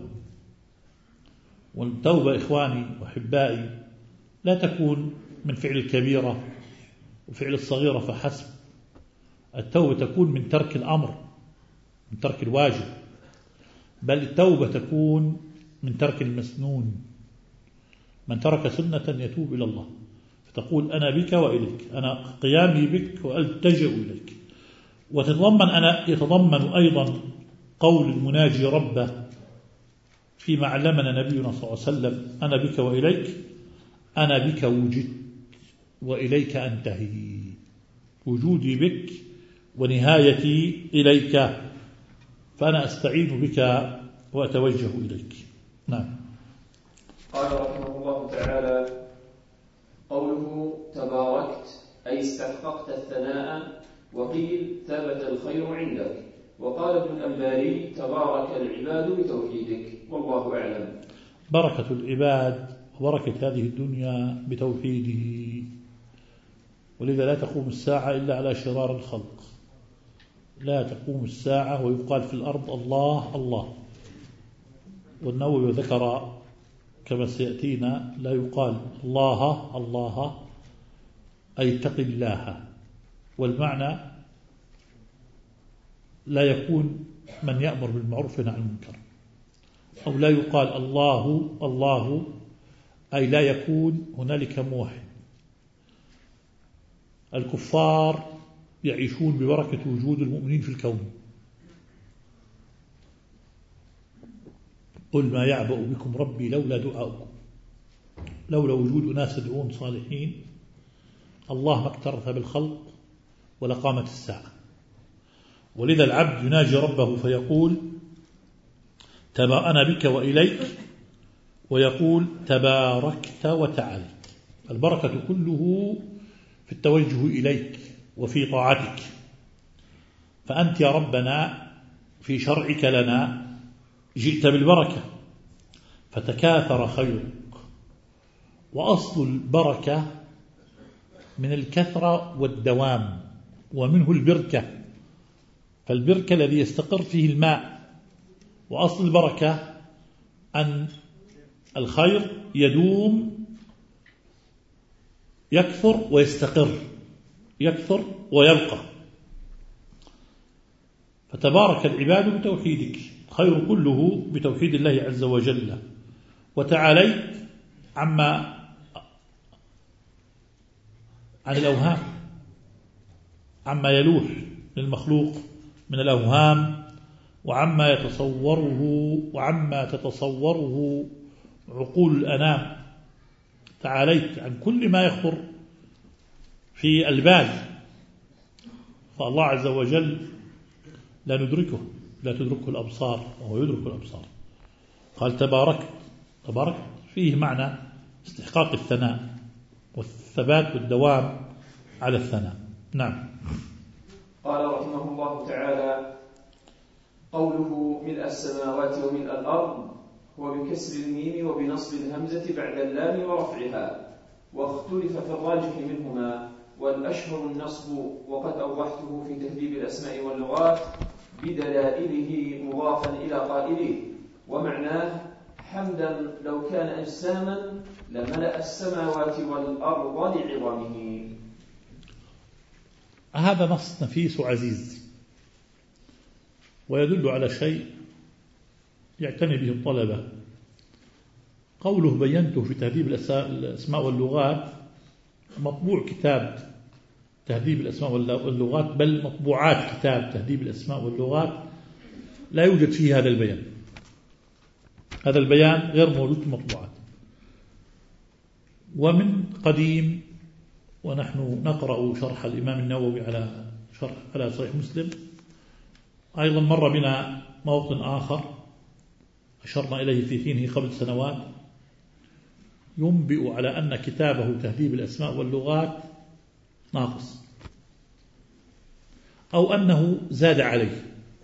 والتوبة إخواني وأحبائي لا تكون من فعل الكبيرة وفعل الصغيرة فحسب، التوبة تكون من ترك الأمر، من ترك الواجب، بل التوبة تكون من ترك المسنون. من ترك سنة يتوب إلى الله، فتقول أنا بك وإليك، أنا قيامي بك وألتجئ إليك. وتتضمن أنا يتضمن أيضا قول المناجي ربه فيما علمنا نبينا صلى الله عليه وسلم: أنا بك وإليك، أنا بك وجدت وإليك أنتهي، وجودي بك ونهايتي إليك، فأنا أستعين بك وأتوجه إليك. نعم. قال رحمه الله تعالى: قوله تباركت أي استحققت الثناء، وقيل ثبت الخير عندك، وقال ابن الأنباري: تبارك العباد بتوحيدك، والله أعلم. بركة العباد وبركة هذه الدنيا بتوحيده، ولذا لا تقوم الساعة إلا على شرار الخلق، لا تقوم الساعة ويقال في الأرض الله الله. والنووي ذكر كما سيأتينا لا يقال الله الله أي اتق الله، والمعنى لا يكون من يأمر بالمعروف وينهى عن المنكر، أو لا يقال الله الله أي لا يكون هنالك موحد. الكفار يعيشون ببركة وجود المؤمنين في الكون. قل ما يعبأ بكم ربي لولا دعاؤكم، لولا وجود أناس يدعون صالحين الله ما اكترث بالخلق ولقامت الساعة. ولذا العبد يناجي ربه فيقول: أنا بك وإليك، ويقول تباركت وتعاليت. البركة كله في التوجه إليك وفي طاعتك، فأنت يا ربنا في شرعك لنا جئت بالبركة فتكاثر خيرك. وأصل البركة من الكثرة والدوام، ومنه البركة، فالبركة الذي يستقر فيه الماء. وأصل البركة أن الخير يدوم، يكثر ويستقر، يكثر ويبقى. فتبارك العباد بتوحيدك، خير كله بتوحيد الله عز وجل. وتعاليت عما عن الأوهام، عما يلوح للمخلوق من الأوهام، وعما يتصوره وعما تتصوره عقول الأنام. تعاليت عن كل ما يخطر في البال، فالله عز وجل لا ندركه، لا تدركه الأبصار وهو يدرك الأبصار. قال تبارك، تبارك فيه معنى استحقاق الثناء والثبات والدوام على الثناء. نعم. قال رحمه الله تعالى: قوله ملء السماوات وملء الأرض هو بكسر الميم وبنصب الهمزة بعد اللام ورفعها، واختلف في الراجح منهما، والأشهر النصب، وقد أوضحته في تهذيب الأسماء واللغات بدلائله مضافا إلى قائله، ومعناه حمدا لو كان أجساما لملأ السماوات والأرض لعظمه. هذا نص نفيس وعزيز، ويدل على شيء يعتني به الطلبة. قوله بينته في تهذيب الأسماء واللغات، مطبوع كتاب تهذيب الأسماء واللغات، بل مطبوعات كتاب تهذيب الأسماء واللغات لا يوجد فيه هذا البيان. هذا البيان غير موجود في المطبوعات. ومن قديم ونحن نقرأ شرح الإمام النووي على شرح على صحيح مسلم، أيضا مر بنا موطن آخر أشرنا إليه في حينه قبل سنوات، ينبئ على أن كتابه تهذيب الأسماء واللغات ناقص، أو أنه زاد عليه.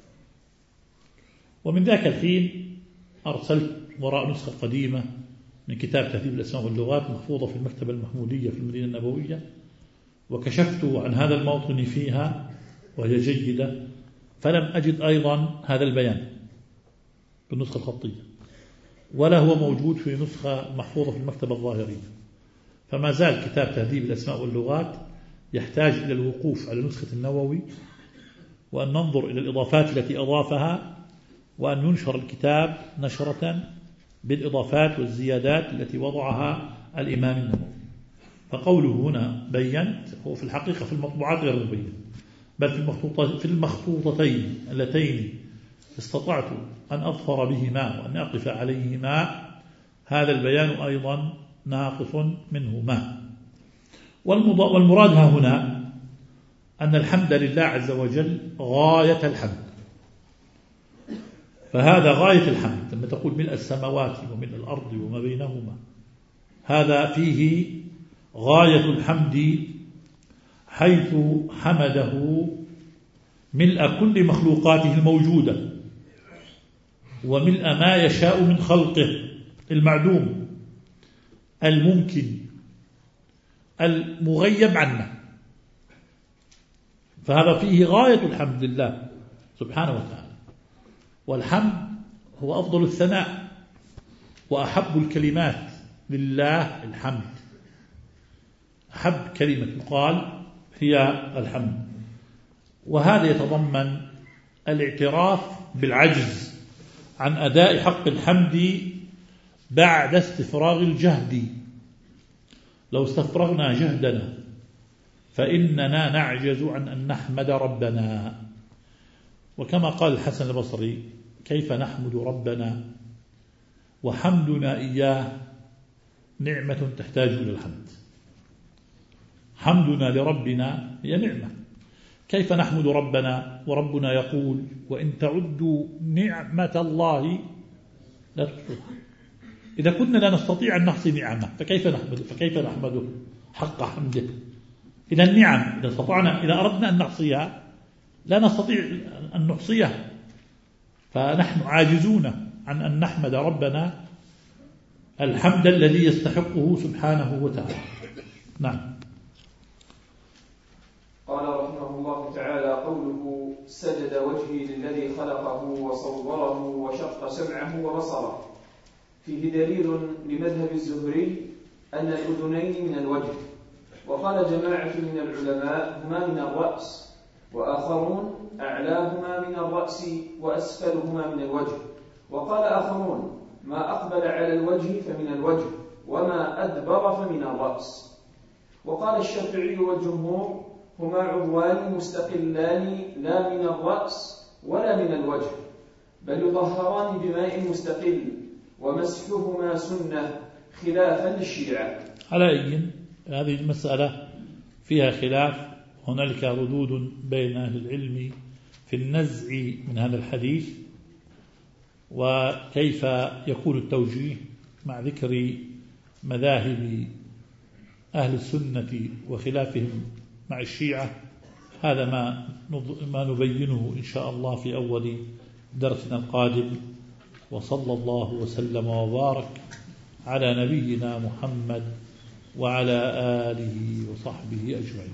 ومن ذاك الحين أرسلت وراء نسخة قديمة من كتاب تهذيب الأسماء واللغات محفوظة في المكتبة المحمودية في المدينة النبوية، وكشفت عن هذا الموطن فيها وهي جيدة، فلم أجد أيضا هذا البيان بالنسخة الخطية، ولا هو موجود في نسخة محفوظة في المكتبة الظاهرية. فما زال كتاب تهذيب الأسماء واللغات يحتاج إلى الوقوف على نسخة النووي، وأن ننظر إلى الإضافات التي أضافها، وأن ينشر الكتاب نشرة بالإضافات والزيادات التي وضعها الإمام النووي. فقوله هنا بينت هو في الحقيقة في المطبوعات غير مبين، بل في المخطوطتين اللتين استطعت أن أظفر بهما وأن أقف عليهما هذا البيان أيضا ناقص منهما. والمراد هنا أن الحمد لله عز وجل غاية الحمد، فهذا غاية الحمد. لما تقول ملء السماوات وملء الأرض وما بينهما، هذا فيه غاية الحمد، حيث حمده ملء كل مخلوقاته الموجودة وملء ما يشاء من خلقه المعدوم الممكن المغيب عنا. فهذا فيه غاية الحمد لله سبحانه وتعالى. والحمد هو أفضل الثناء وأحب الكلمات لله الحمد. أحب كلمة يقال هي الحمد، وهذا يتضمن الاعتراف بالعجز عن أداء حق الحمد بعد استفراغ الجهد. لو استفرغنا جهدنا فإننا نعجز عن أن نحمد ربنا. وكما قال الحسن البصري: كيف نحمد ربنا وحمدنا إياه نعمة تحتاج إلى الحمد. حمدنا لربنا هي نعمة، كيف نحمد ربنا وربنا يقول: وإن تعدوا نعمة الله لا تحصوها. إذا كنا لا نستطيع أن نحصي نعمه فكيف نحمده فكيف نحمده حق حمده؟ إذا النعم إذا استطعنا إذا أردنا أن نحصيها لا نستطيع أن نحصيها، فنحن عاجزون عن أن نحمد ربنا الحمد الذي يستحقه سبحانه وتعالى. نعم. قال رحمه الله تعالى: قوله سجد وجهي للذي خلقه وصوره وشق سمعه وبصره، فيه دليل لمذهب الزهري أن الأذنين من الوجه، وقال جماعة من العلماء هما من الرأس، وآخرون أعلاهما من الرأس وأسفلهما من الوجه، وقال آخرون ما أقبل على الوجه فمن الوجه وما أدبر فمن الرأس. وقال الشافعي والجمهور هما عضوان مستقلان لا من الرأس ولا من الوجه، بل يطهران بماء مستقل ومسحهما سنة خلافا للشيعة. على أي هذه المسألة فيها خلاف، هنالك ردود بين أهل العلم في النزع من هذا الحديث وكيف يكون التوجيه مع ذكر مذاهب أهل السنة وخلافهم مع الشيعة. هذا ما ما نبينه إن شاء الله في أول درسنا القادم، وصلى الله وسلم وبارك على نبينا محمد وعلى آله وصحبه أجمعين.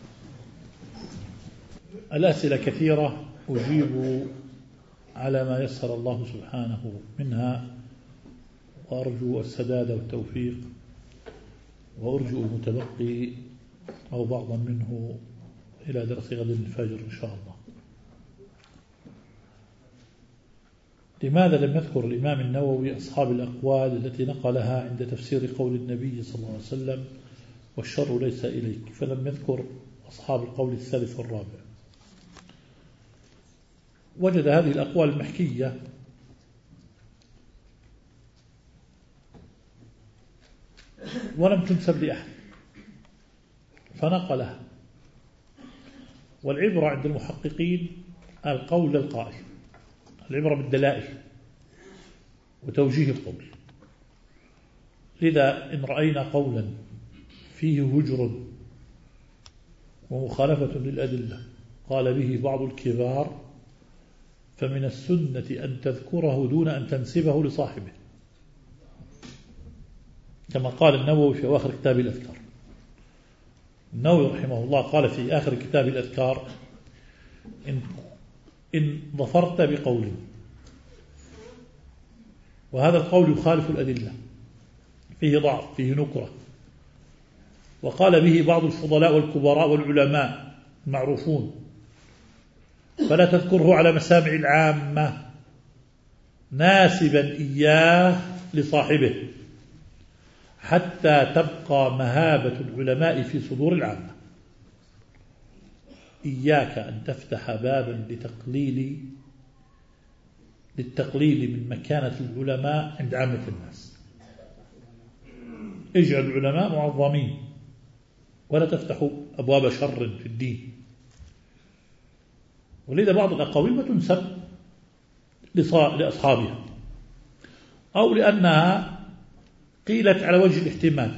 الأسئلة كثيرة، أجيب على ما يسر الله سبحانه منها، وأرجو السداد والتوفيق، وأرجو المتبقي أو بعضا منه إلى درس غد الفجر إن شاء الله. لماذا لم يذكر الإمام النووي أصحاب الأقوال التي نقلها عند تفسير قول النبي صلى الله عليه وسلم والشر ليس إليك، فلم يذكر أصحاب القول الثالث والرابع؟ وجد هذه الأقوال المحكية ولم تنسب لأحد فنقلها، والعبرة عند المحققين القول القائل، العبرة بالدلائل وتوجيه القول. لذا إن رأينا قولا فيه هجر ومخالفة للأدلة قال به بعض الكبار فمن السنة أن تذكره دون أن تنسبه لصاحبه، كما قال النووي في آخر كتاب الأذكار. النووي رحمه الله قال في آخر كتاب الأذكار: إن, إن ظفرت بقول وهذا القول يخالف الأدلة، فيه ضعف، فيه نكرة، وقال به بعض الفضلاء والكبراء والعلماء المعروفون، فلا تذكره على مسامع العامة ناسبا إياه لصاحبه حتى تبقى مهابة العلماء في صدور العامة. إياك أن تفتح بابا لتقليل للتقليل من مكانة العلماء عند عامة الناس. اجعل العلماء معظمين ولا تفتحوا أبواب شر في الدين. ولذا بعض الأقاويل ما تنسب لأصحابها، أو لأنها قيلت على وجه الاحتمال،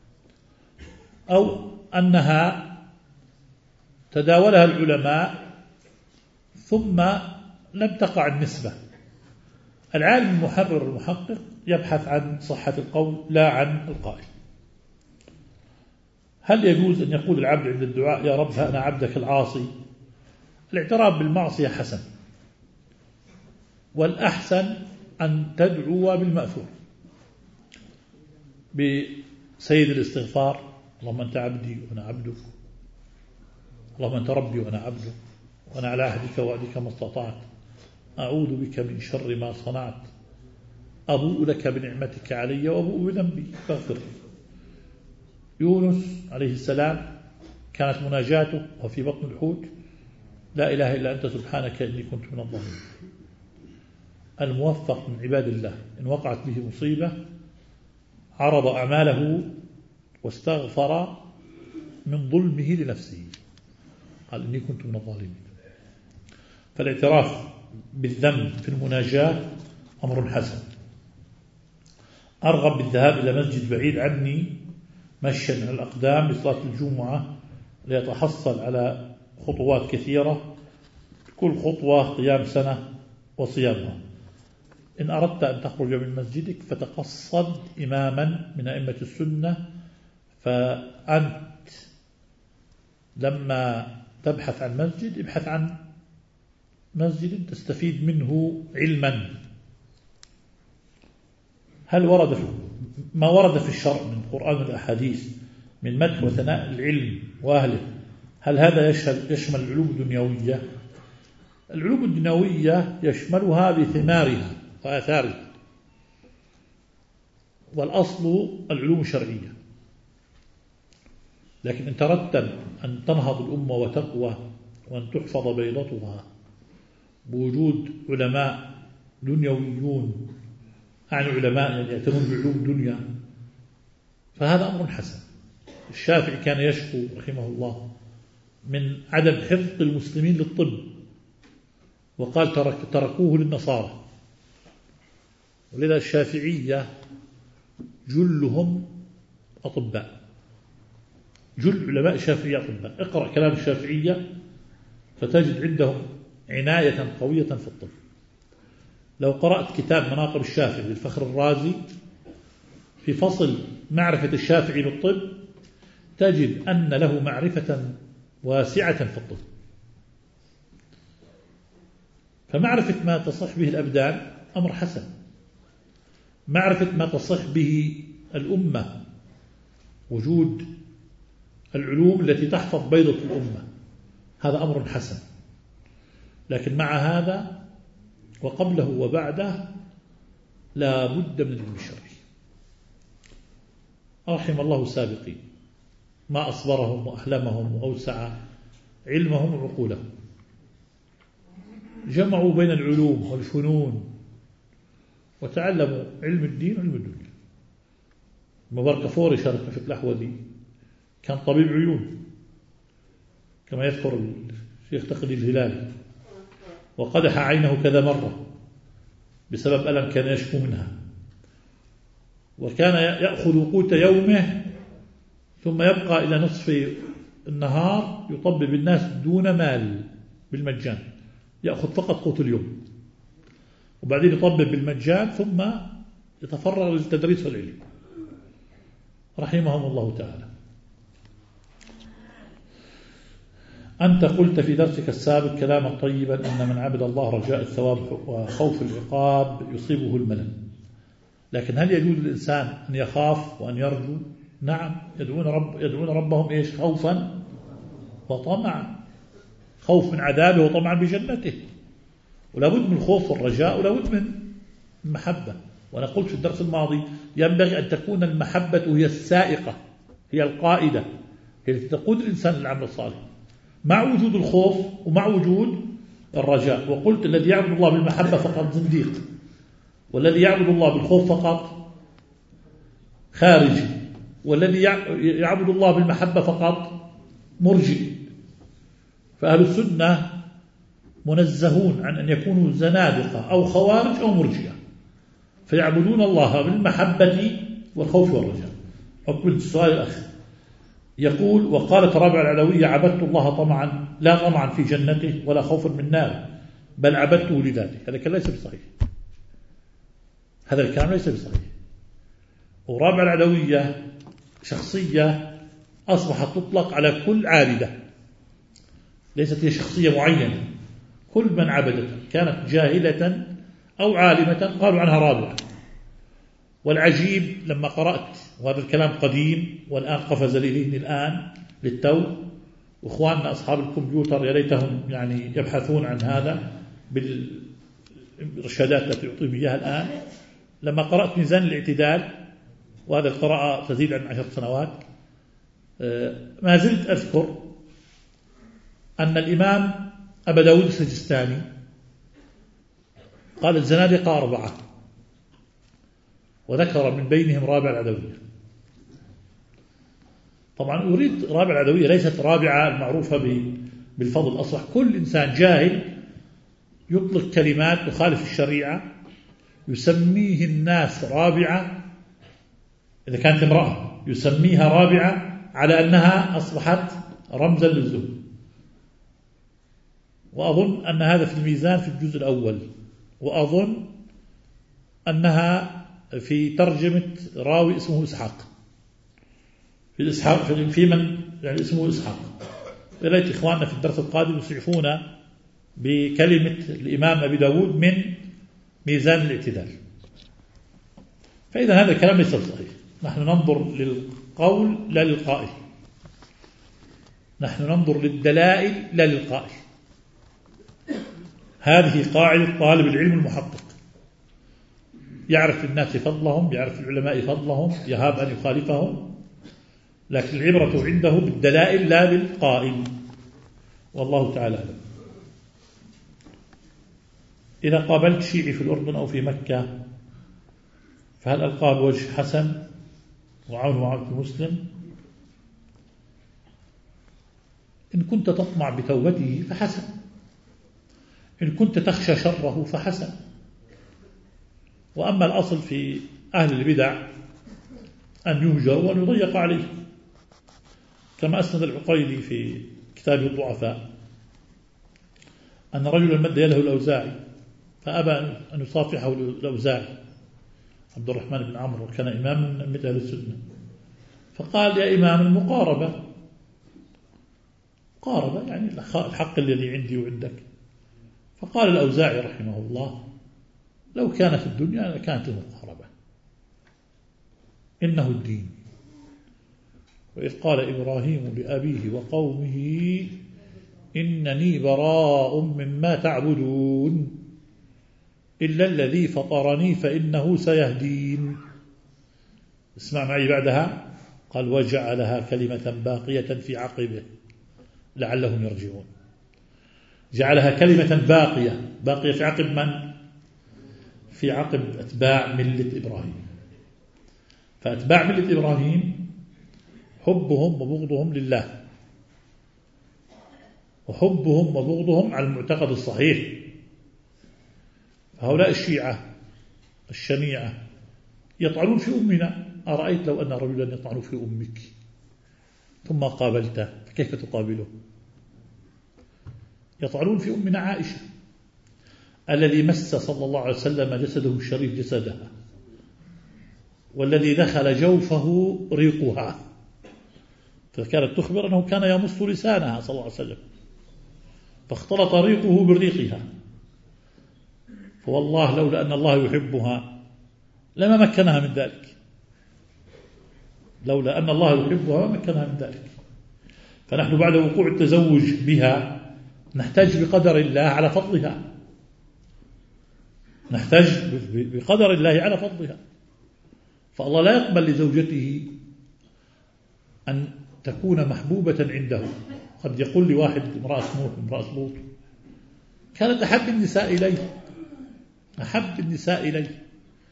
أو أنها تداولها العلماء ثم لم تقع النسبة. العالم المحرر المحقق يبحث عن صحة القول لا عن القائل. هل يجوز أن يقول العبد عند الدعاء يا رب أنا عبدك العاصي؟ الاعتراف بالمعصية حسن، والأحسن أن تدعو بالمأثور بسيد الاستغفار: اللهم أنت عبدي وأنا عبدك، اللهم أنت ربي وأنا عبدك، وأنا على عهدك ووعدك ما استطعت، أعوذ بك من شر ما صنعت، أبوء لك بنعمتك علي وأبوء بذنبي فاغفر لي. يونس عليه السلام كانت مناجاته وفي بطن الحوت: لا إله إلا أنت سبحانك إني كنت من الظالمين. الموفق من عباد الله إن وقعت به مصيبة عرض أعماله واستغفر من ظلمه لنفسه، قال إني كنت من الظالمين. فالاعتراف بالذنب في المناجاة أمر حسن. أرغب بالذهاب إلى مسجد بعيد عني مشيا على الأقدام لصلاة الجمعة ليتحصل على خطوات كثيرة، كل خطوة قيام سنة وصيامها. إن أردت أن تخرج من مسجدك فتقصد إماما من أئمة السنة، فأنت لما تبحث عن مسجد ابحث عن مسجد تستفيد منه علما. هل ورد في ما ورد في الشرع من القرآن والأحاديث من مدح وثناء العلم وأهله، هل هذا يشمل العلوم الدنيوية؟ العلوم الدنيوية يشملها بثمارها وآثارها، والأصل العلوم الشرعية. لكن إن ترتب أن تنهض الأمة وتقوى وأن تحفظ بيضتها بوجود علماء دنيويون عن علماء يعتنون بعلوم الدنيا، فهذا أمر حسن. الشافعي كان يشكو رحمه الله من عدم حفظ المسلمين للطب، وقال ترك تركوه للنصارى. ولذا الشافعية جلهم أطباء، جل علماء الشافعية أطباء. اقرأ كلام الشافعية فتجد عندهم عناية قوية في الطب. لو قرأت كتاب مناقب الشافعي للفخر الرازي في فصل معرفة الشافعي للطب تجد أن له معرفة واسعة في الطب. فمعرفة ما تصح به الأبدان أمر حسن، معرفة ما تصح به الأمة، وجود العلوم التي تحفظ بيضة الأمة، هذا أمر حسن. لكن مع هذا وقبله وبعده لا بد من العلم الشرعي. رحم الله السابقين ما أصبرهم وأحلمهم وأوسع علمهم وعقولهم، جمعوا بين العلوم والفنون وتعلموا علم الدين وعلم الدنيا. مبارك فوري شارك في الأحوذي كان طبيب عيون كما يذكر الشيخ تقي الهلالي، وقدح عينه كذا مرة بسبب ألم كان يشكو منها، وكان يأخذ قوت يومه ثم يبقى إلى نصف النهار يطبب الناس دون مال بالمجان، يأخذ فقط قوت اليوم وبعدين يطبب بالمجان ثم يتفرغ للتدريس والعلم رحمهم الله تعالى. أنت قلت في درسك السابق كلاما طيبا أن من عبد الله رجاء الثواب وخوف العقاب يصيبه الملل، لكن هل يجوز للإنسان أن يخاف وأن يرجو؟ نعم، يدعون, رب يدعون ربهم إيش؟ خوفا وطمعا، خوف من عذابه وطمعا بجنته، ولا بد من الخوف والرجاء ولا بد من المحبة. وأنا قلت في الدرس الماضي ينبغي أن تكون المحبة هي السائقة، هي القائدة، هي التي تقود الإنسان للعمل الصالح مع وجود الخوف ومع وجود الرجاء. وقلت الذي يعبد الله بالمحبة فقط زنديق، والذي يعبد الله بالخوف فقط خارجي، والذي يعبد الله بالمحبة فقط مرجئ. فأهل السنة منزهون عن أن يكونوا زنادقة أو خوارج أو مرجئة، فيعبدون الله بالمحبة والخوف والرجاء. أقبل السؤال الأخ يقول: وقالت رابعة العلوية: عبدت الله طمعا لا طمعا في جنته ولا خوفا من ناره بل عبدته لذاته. هذا الكلام ليس بصحيح، هذا الكلام ليس بصحيح. ورابعة العلوية شخصية أصبحت تطلق على كل عابدة، ليست هي شخصية معينة، كل من عبدتها كانت جاهلة أو عالمة قالوا عنها رابعة. والعجيب لما قرأت، وهذا الكلام قديم والآن قفز لذهني الآن للتو، وإخواننا أصحاب الكمبيوتر يا ليتهم يعني يبحثون عن هذا بالإرشادات التي يعطيهم إياها الآن. لما قرأت ميزان الاعتدال، وهذا القراءة تزيد عن عشر سنوات، ما زلت أذكر أن الإمام أبا داود السجستاني قال الزنادقة أربعة، وذكر من بينهم رابع العدوية. طبعا أريد رابع العدوية ليست رابعة المعروفة بالفضل، أصبح كل إنسان جاهل يطلق كلمات تخالف الشريعة يسميه الناس رابعة إذا كانت امرأة يسميها رابعة على أنها أصبحت رمزا للزهد. وأظن أن هذا في الميزان في الجزء الأول، وأظن أنها في ترجمة راوي اسمه إسحاق، في الإسحاق في من يعني اسمه إسحاق. إليت إخواننا في الدرس القادم يصيحون بكلمة الإمام أبي داود من ميزان الاعتدال. فإذا هذا الكلام ليس صحيح. نحن ننظر للقول لا للقائل، نحن ننظر للدلائل لا للقائل. هذه قاعدة طالب العلم المحقق، يعرف الناس فضلهم، يعرف العلماء فضلهم، يهاب أن يخالفهم، لكن العبرة عنده بالدلائل لا بالقائل. والله تعالى أعلم. إذا قابلت شيعي في الأردن أو في مكة فهل ألقاه بوجه حسن وعون وعون مسلم؟ إن كنت تطمع بتوبته فحسن، إن كنت تخشى شره فحسن. وأما الأصل في أهل البدع أن يهجر وأن يضيق عليه، كما أسند العقيلي في كتابه الضعفاء أن رجلا مد يده الأوزاعي فأبى أن يصافحه الأوزاعي عبد الرحمن بن عمرو، كان إماما من أهل السنة، فقال يا إمام المقاربة، قاربة يعني الحق الذي عندي وعندك. فقال الأوزاعي رحمه الله لو كانت الدنيا لكانت المقاربة، إنه الدين. وإذ قال إبراهيم لأبيه وقومه إنني براء مما تعبدون إلا الذي فطرني فإنه سيهدين. اسمع معي بعدها، قال وجعلها كلمة باقية في عقبه لعلهم يرجعون. جعلها كلمة باقية، باقية في عقب من؟ في عقب أتباع ملة إبراهيم. فأتباع ملة إبراهيم حبهم وبغضهم لله، وحبهم وبغضهم على المعتقد الصحيح. هؤلاء الشيعة الشنيعة يطعنون في أمنا. أرأيت لو أن رجلا يطعن في أمك ثم قابلته فكيف تقابله؟ يطعنون في أمنا عائشة الذي مس صلى الله عليه وسلم جسده الشريف جسدها، والذي دخل جوفه ريقها، فكانت تخبر أنه كان يمص لسانها صلى الله عليه وسلم فاختلط ريقه بريقها. فوالله لولا أن الله يحبها لما مكنها من ذلك، لولا أن الله يحبها ما مكنها من ذلك. فنحن بعد وقوع التزوج بها نحتاج بقدر الله على فضلها، نحتاج بقدر الله على فضلها. فالله لا يقبل لزوجته أن تكون محبوبة عنده. قد يقول لواحد امرأة نوح امرأة لوط كانت أحب النساء إليه، أحب النساء إليه.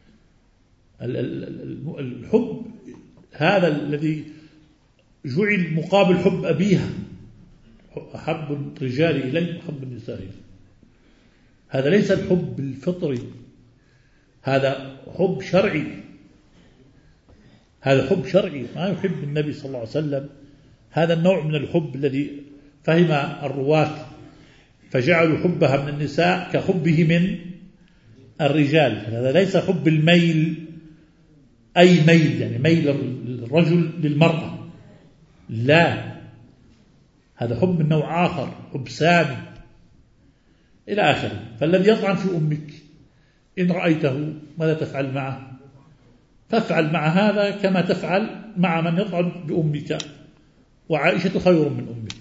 الحب هذا الذي جعل مقابل حب أبيها، أحب الرجال إليه وحب النساء إليه. هذا ليس الحب الفطري، هذا حب شرعي، هذا حب شرعي. ما يحب النبي صلى الله عليه وسلم هذا النوع من الحب الذي فهم الرواة فجعلوا حبها من النساء كحبه من الرجال. هذا ليس حب الميل، أي ميل يعني ميل الرجل للمرأة، لا، هذا حب من نوع آخر، حب سامي إلى آخره. فالذي يطعن في أمك إن رأيته ماذا تفعل معه؟ فافعل مع هذا كما تفعل مع من يطعن بأمك. وعائشة خير من أمك،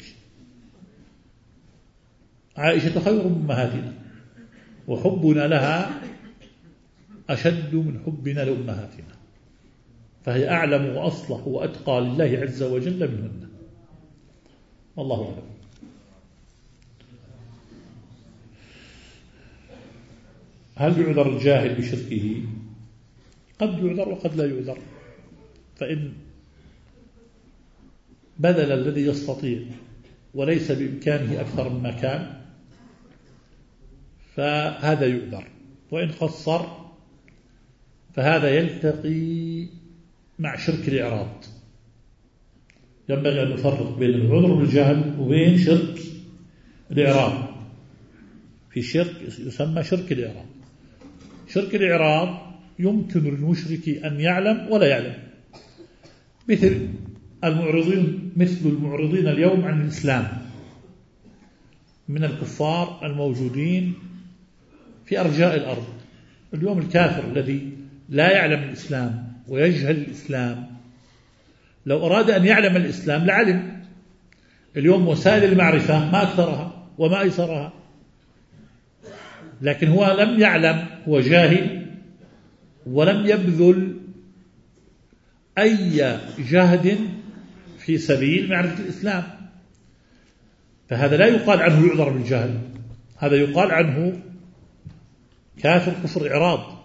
عائشة خير من أمهاتنا، وحبنا لها أشد من حبنا لأمهاتنا، فهي أعلم وأصلح وأتقى لله عز وجل منهن. والله أعلم. هل يعذر الجاهل بشركه؟ قد يعذر وقد لا يعذر. فإن بذل الذي يستطيع وليس بإمكانه أكثر مما كان فهذا يعذر، وإن قصر فهذا يلتقي مع شرك الإعراض. ينبغي أن نفرق بين العذر بالجهل وبين شرك الإعراض. في شرك يسمى شرك الإعراض. شرك الإعراض يمكن للمشرك أن يعلم ولا يعلم، مثل المعرضين مثل المعرضين اليوم عن الإسلام من الكفار الموجودين في أرجاء الأرض. اليوم الكافر الذي لا يعلم الإسلام ويجهل الإسلام لو أراد أن يعلم الإسلام لعلم. اليوم وسائل المعرفة ما أكثرها وما أيسرها، لكن هو لم يعلم، هو جاهل ولم يبذل أي جهد في سبيل معرفة الإسلام، فهذا لا يقال عنه يعذر بالجهل، هذا يقال عنه كافر كفر إعراض.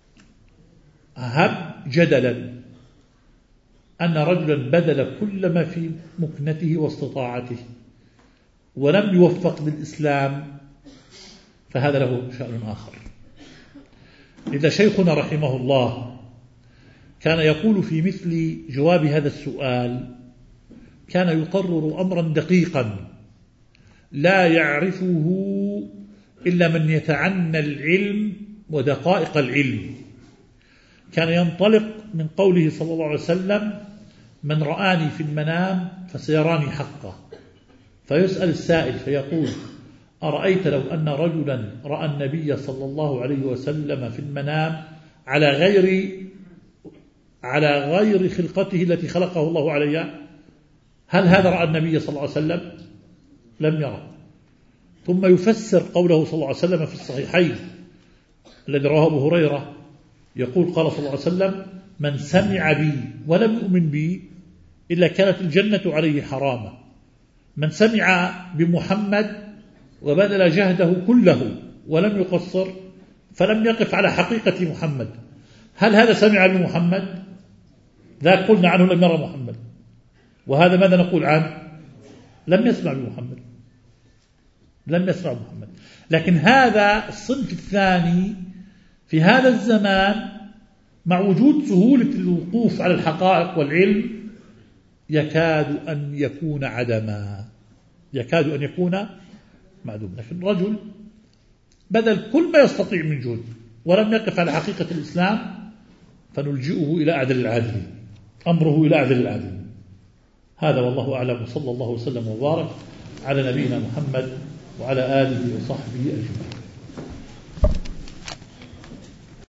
هب جدلا أن رجلا بذل كل ما في مكنته واستطاعته ولم يوفق بالإسلام، فهذا له شأن آخر. إذا شيخنا رحمه الله كان يقول في مثل جواب هذا السؤال، كان يقرر أمرا دقيقا لا يعرفه إلا من يتعنى العلم ودقائق العلم. كان ينطلق من قوله صلى الله عليه وسلم: من رآني في المنام فسيراني حقا. فيسأل السائل فيقول: أرأيت لو أن رجلا رأى النبي صلى الله عليه وسلم في المنام على غير على غير خلقته التي خلقه الله عليها، هل هذا رأى النبي صلى الله عليه وسلم؟ لم يرى. ثم يفسر قوله صلى الله عليه وسلم في الصحيحين الذي رواه أبو هريرة، يقول: قال صلى الله عليه وسلم: من سمع بي ولم يؤمن بي إلا كانت الجنة عليه حراما. من سمع بمحمد وبذل جهده كله ولم يقصر فلم يقف على حقيقة محمد، هل هذا سمع بمحمد؟ ذاك قلنا عنه لم يرى محمد، وهذا ماذا نقول عنه؟ لم يسمع بمحمد، لم يسمع بمحمد. لكن هذا الصنف الثاني في هذا الزمان مع وجود سهولة الوقوف على الحقائق والعلم يكاد أن يكون عدما، يكاد أن يكون معدوم. لكن رجل بذل كل ما يستطيع من جهد ولم يقف على حقيقة الإسلام فنلجئه إلى أعدل العادل، أمره إلى أعدل العادل. هذا والله أعلم، صلى الله وسلم وبارك على نبينا محمد وعلى آله وصحبه أجمعين.